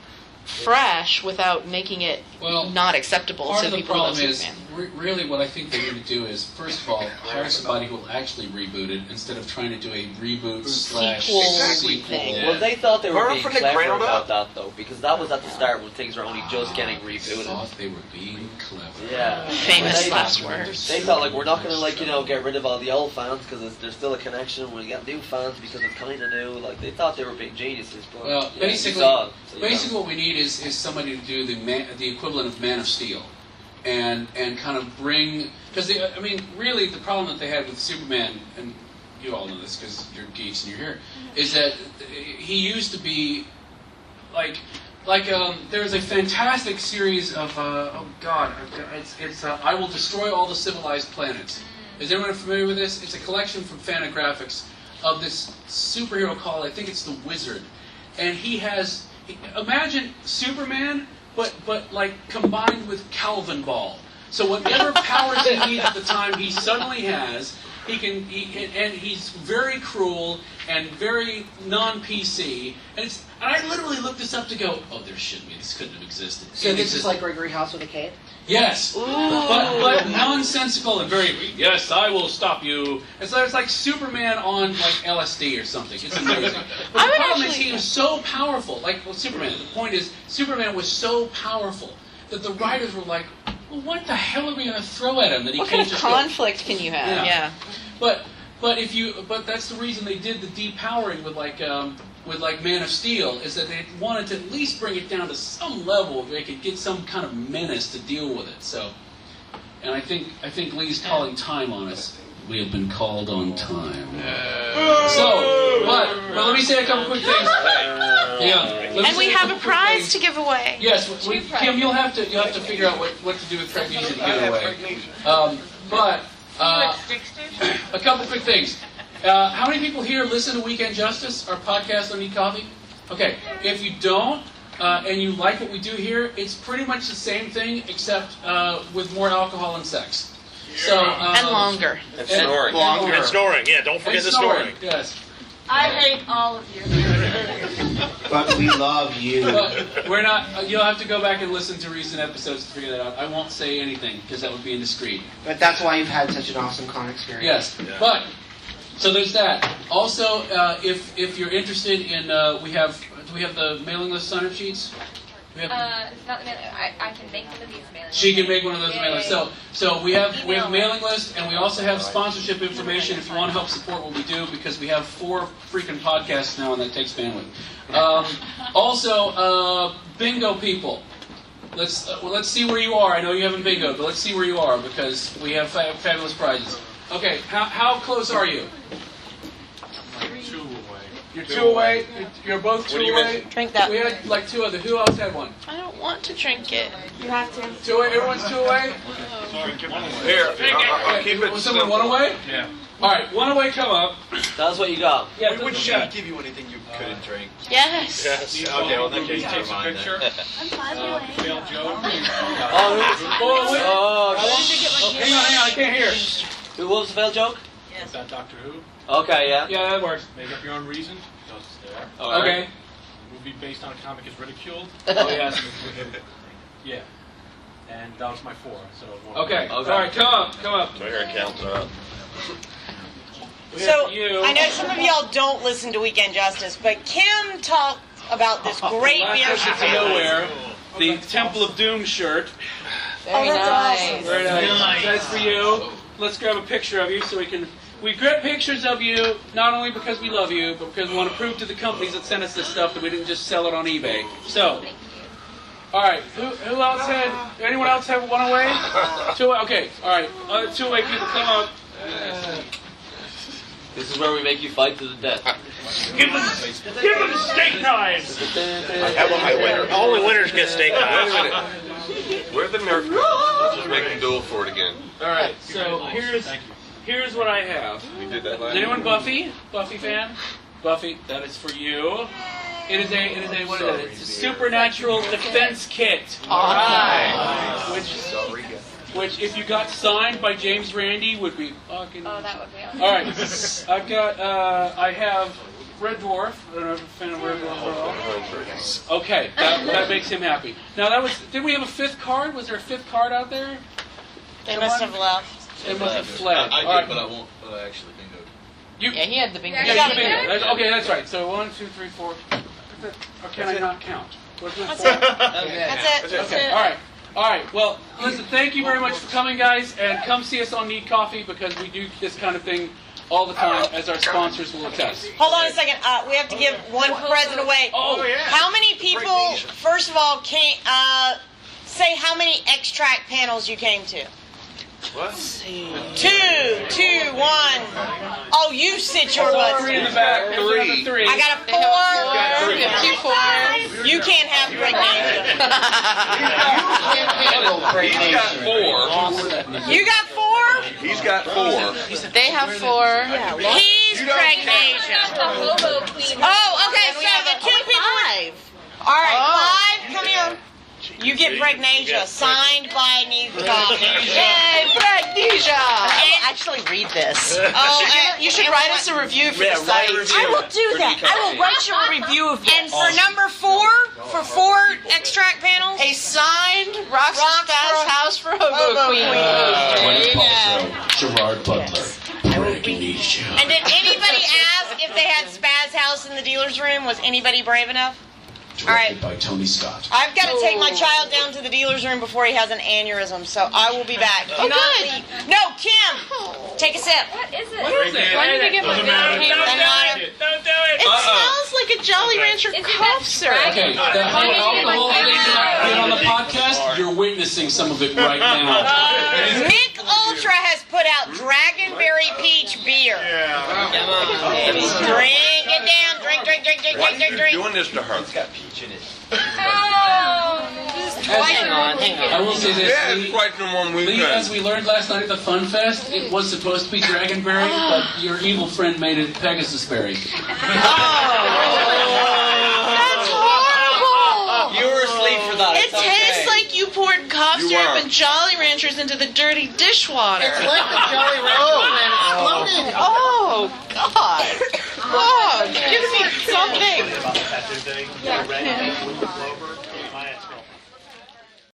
fresh without making it Well, not acceptable Part to of the people who love problem is, Superman. re- really what I think they need to do is, first of all, hire somebody who will actually reboot it instead of trying to do a reboot slash Sequel sequel. thing. Well, they thought they were Learn being from the clever ground about up. that, though, because that was at the start when things were only just getting I rebooted. thought they were being clever. Yeah. Famous They- last words. They thought, like, we're not going to, like, you know, get rid of all the old fans because there's still a connection. We got new fans because it's kind of new. Like, they thought they were big geniuses, but Well, yeah, basically, you saw it, so you basically know. what we need is, is somebody to do the man, the equivalent of Man of Steel, and and kind of bring because I mean really the problem that they had with Superman, and you all know this because you're geeks and you're here, is that he used to be like like um, there's a fantastic series of uh, oh god it's it's uh, I Will Destroy All the Civilized Planets. Is anyone familiar with this? It's a collection from Fantagraphics of this superhero called I think it's the Wizard, and he has imagine Superman. But but like combined with Calvin Ball, so whatever powers he needs at the time, he suddenly has. He can he, and he's very cruel and very non-P C. And it's and I literally looked this up to go, oh, there shouldn't be. This couldn't have existed. So It this is existed. like Gregory House with a cape. Yes, but but nonsensical and very. Yes, I will stop you. It's like, it's like Superman on like L S D or something. It's amazing. But the problem is he was so powerful. Like well, Superman. The point is Superman was so powerful that the writers were like, well, what the hell are we going to throw at him that he What can't kind of just conflict go? can you have? Yeah. Yeah. But but if you but that's the reason they did the depowering with like um, with like Man of Steel is that they wanted to at least bring it down to some level where they could get some kind of menace to deal with it. So, and I think I think Lee's calling time on us. We have been called on time. So, but but let me say a couple quick things. Yeah. And we have a prize to give away. Yes, we, Kim, you'll have to you'll have to figure out what, what to do with Craig Neeson to give away. Um, but uh, a couple quick things. Uh, how many people here listen to Weekend Justice, our podcast on Need Coffee? Okay, if you don't uh, and you like what we do here, it's pretty much the same thing except uh, with more alcohol and sex. So um, And longer. And snoring. Longer. And snoring, yeah, don't forget And the snoring. Yes. I hate all of you. But we love you. But we're not. Uh, you'll have to go back and listen to recent episodes to figure that out. I won't say anything because that would be indiscreet. But that's why you've had such an awesome con experience. Yes, but so there's that. Also, uh, if if you're interested in, uh, we have do we have the mailing list sign-up sheets? We have, Uh, it's not the mailing. I, I can make one of these mailing. she can make one of those Yeah, mailing yeah, lists. So so we have we have mailing list and we also have sponsorship information if you want to help support what we do because we have four freaking podcasts now and that takes bandwidth. Um, also, uh, bingo people. Let's uh, well, let's see where you are. I know you haven't bingoed, but let's see where you are because we have fa- fabulous prizes. Okay, how how close are you? Two away. You're two away. You're both two What do you away. mean? Drink that. We had like two other. Who else had one? I don't want to drink it. You have to. Two away. Everyone's two away. Here, I'll, I'll keep it Was someone one away? Yeah. All right, one away. Come up. That's what you got. Yeah, Would she give you anything you couldn't drink? Yes. Yes. Okay, well, in that case, Takes never a mind picture. then. Uh, failed joke. Oh, Oh, wait. oh, Oh, hang on, hang on. I can't hear. who was the failed joke? Is that Doctor Who? Okay, yeah. Yeah, that works. Make up your own reason. Just there. All right. Okay. Movie based on a comic is ridiculed. Oh yes. Yeah. And that was my four. So one. Okay. All right, come up. Come up. So here I count it up. So, you. I know some of y'all don't listen to Weekend Justice, but Kim talked about this great Last beer person she to nowhere. The Temple of Doom shirt. Very nice. Very nice. That's for you. Let's grab a picture of you so we can. We grab pictures of you not only because we love you, but because we want to prove to the companies that sent us this stuff that we didn't just sell it on eBay. So, all right. Who, who else had? Anyone else have one away? Two away. Okay. All right. Uh, two away people, come up. This is where we make you fight to the death. Give them, give them steak knives. I have my winner. Only winners get steak knives. Wait a minute. Where are the nerf? Let's just make them duel for it again. All right. So here's here's what I have. We did that Is last anyone week. Buffy? Buffy fan? Buffy, that is for you. It is a, it is a, what is it? It's a supernatural defense kit. All right. Which, which, if you got signed by James Randi, would be fucking. Oh, that would be awesome. All right. I've got, uh, I have Red Dwarf. I don't know if you're a fan of Red Dwarf at all. Okay, that, that makes him happy. Now that was, did we have a fifth card? Was there a fifth card out there? They must have left. They must have fled. I, I did, All right. but I won't. But I actually bingoed. You, Yeah, he had the bingo. Yeah, you bingo. That's, okay, that's right. So one, two, three, four. Or can I not count? What's this? That's it. That's it. Okay. All right. All right. Well, listen. Thank you very much for coming, guys, and come see us on Need Coffee because we do this kind of thing all the time, as our sponsors will attest. Hold on a second. Uh, we have to give one present away. Oh, yeah. How many people, first of all, came, uh, say how many extract panels you came to? What? Two, two, one. Oh, you sit your butts. Three in the back. Three. three. I got a four. Three. You four. You can't have pregnancy. He's got four. You got four? He's got four. They have four. He's pregnation. Oh, okay. So the two people. All right, five. Come here. You get Pregnasia, signed by Need Coffee. Yay, Pregnasia! I will actually read this. Oh, uh, you should write us a review for Yeah, the write site. a review. I will do that. I will write you a review of this. And for number four, for four extract panels. A signed Rock's Rock's Spaz for- House for Hobo, Hobo Queen. Queen. There you Gwyneth go. Paltrow, Gerard Butler, Breaking And did anybody ask if they had Spaz House in the dealer's room? Was anybody brave enough? All right. directed by Tony Scott. I've got to take my child down to the dealer's room before he has an aneurysm, so I will be back. Do Oh, not good. leave. No, Kim, take a sip. What is it? What is it? Do I need to get my Doesn't matter. hand? Don't do it. Don't do it. It smells like a Jolly Rancher Is it cough that syrup. Okay, the whole alcohol thing that on the podcast, you're witnessing some of it right now. Mick Ultra has put out Dragonberry Peach beer. Come on, baby. Drink it down. Drink, drink, drink, drink, Why drink, are drink, you drink. doing this to her? It's got peach in it. Oh. Hang on, hang on. I will say this. Yeah, Lee, it's quite the one Lee, weekend. as we learned last night at the Fun Fest, it was supposed to be Dragonberry, but your evil friend made it Pegasus Berry. That's horrible. You were asleep for that. It It's okay. tastes like you poured cough You syrup were. and Jolly Ranchers into the dirty dishwater. It's like the Jolly Rancher when it's floating. Oh, God. Oh, give me something. About the tattoo thing. Yeah. Red, blue, clover. My ex-girlfriend.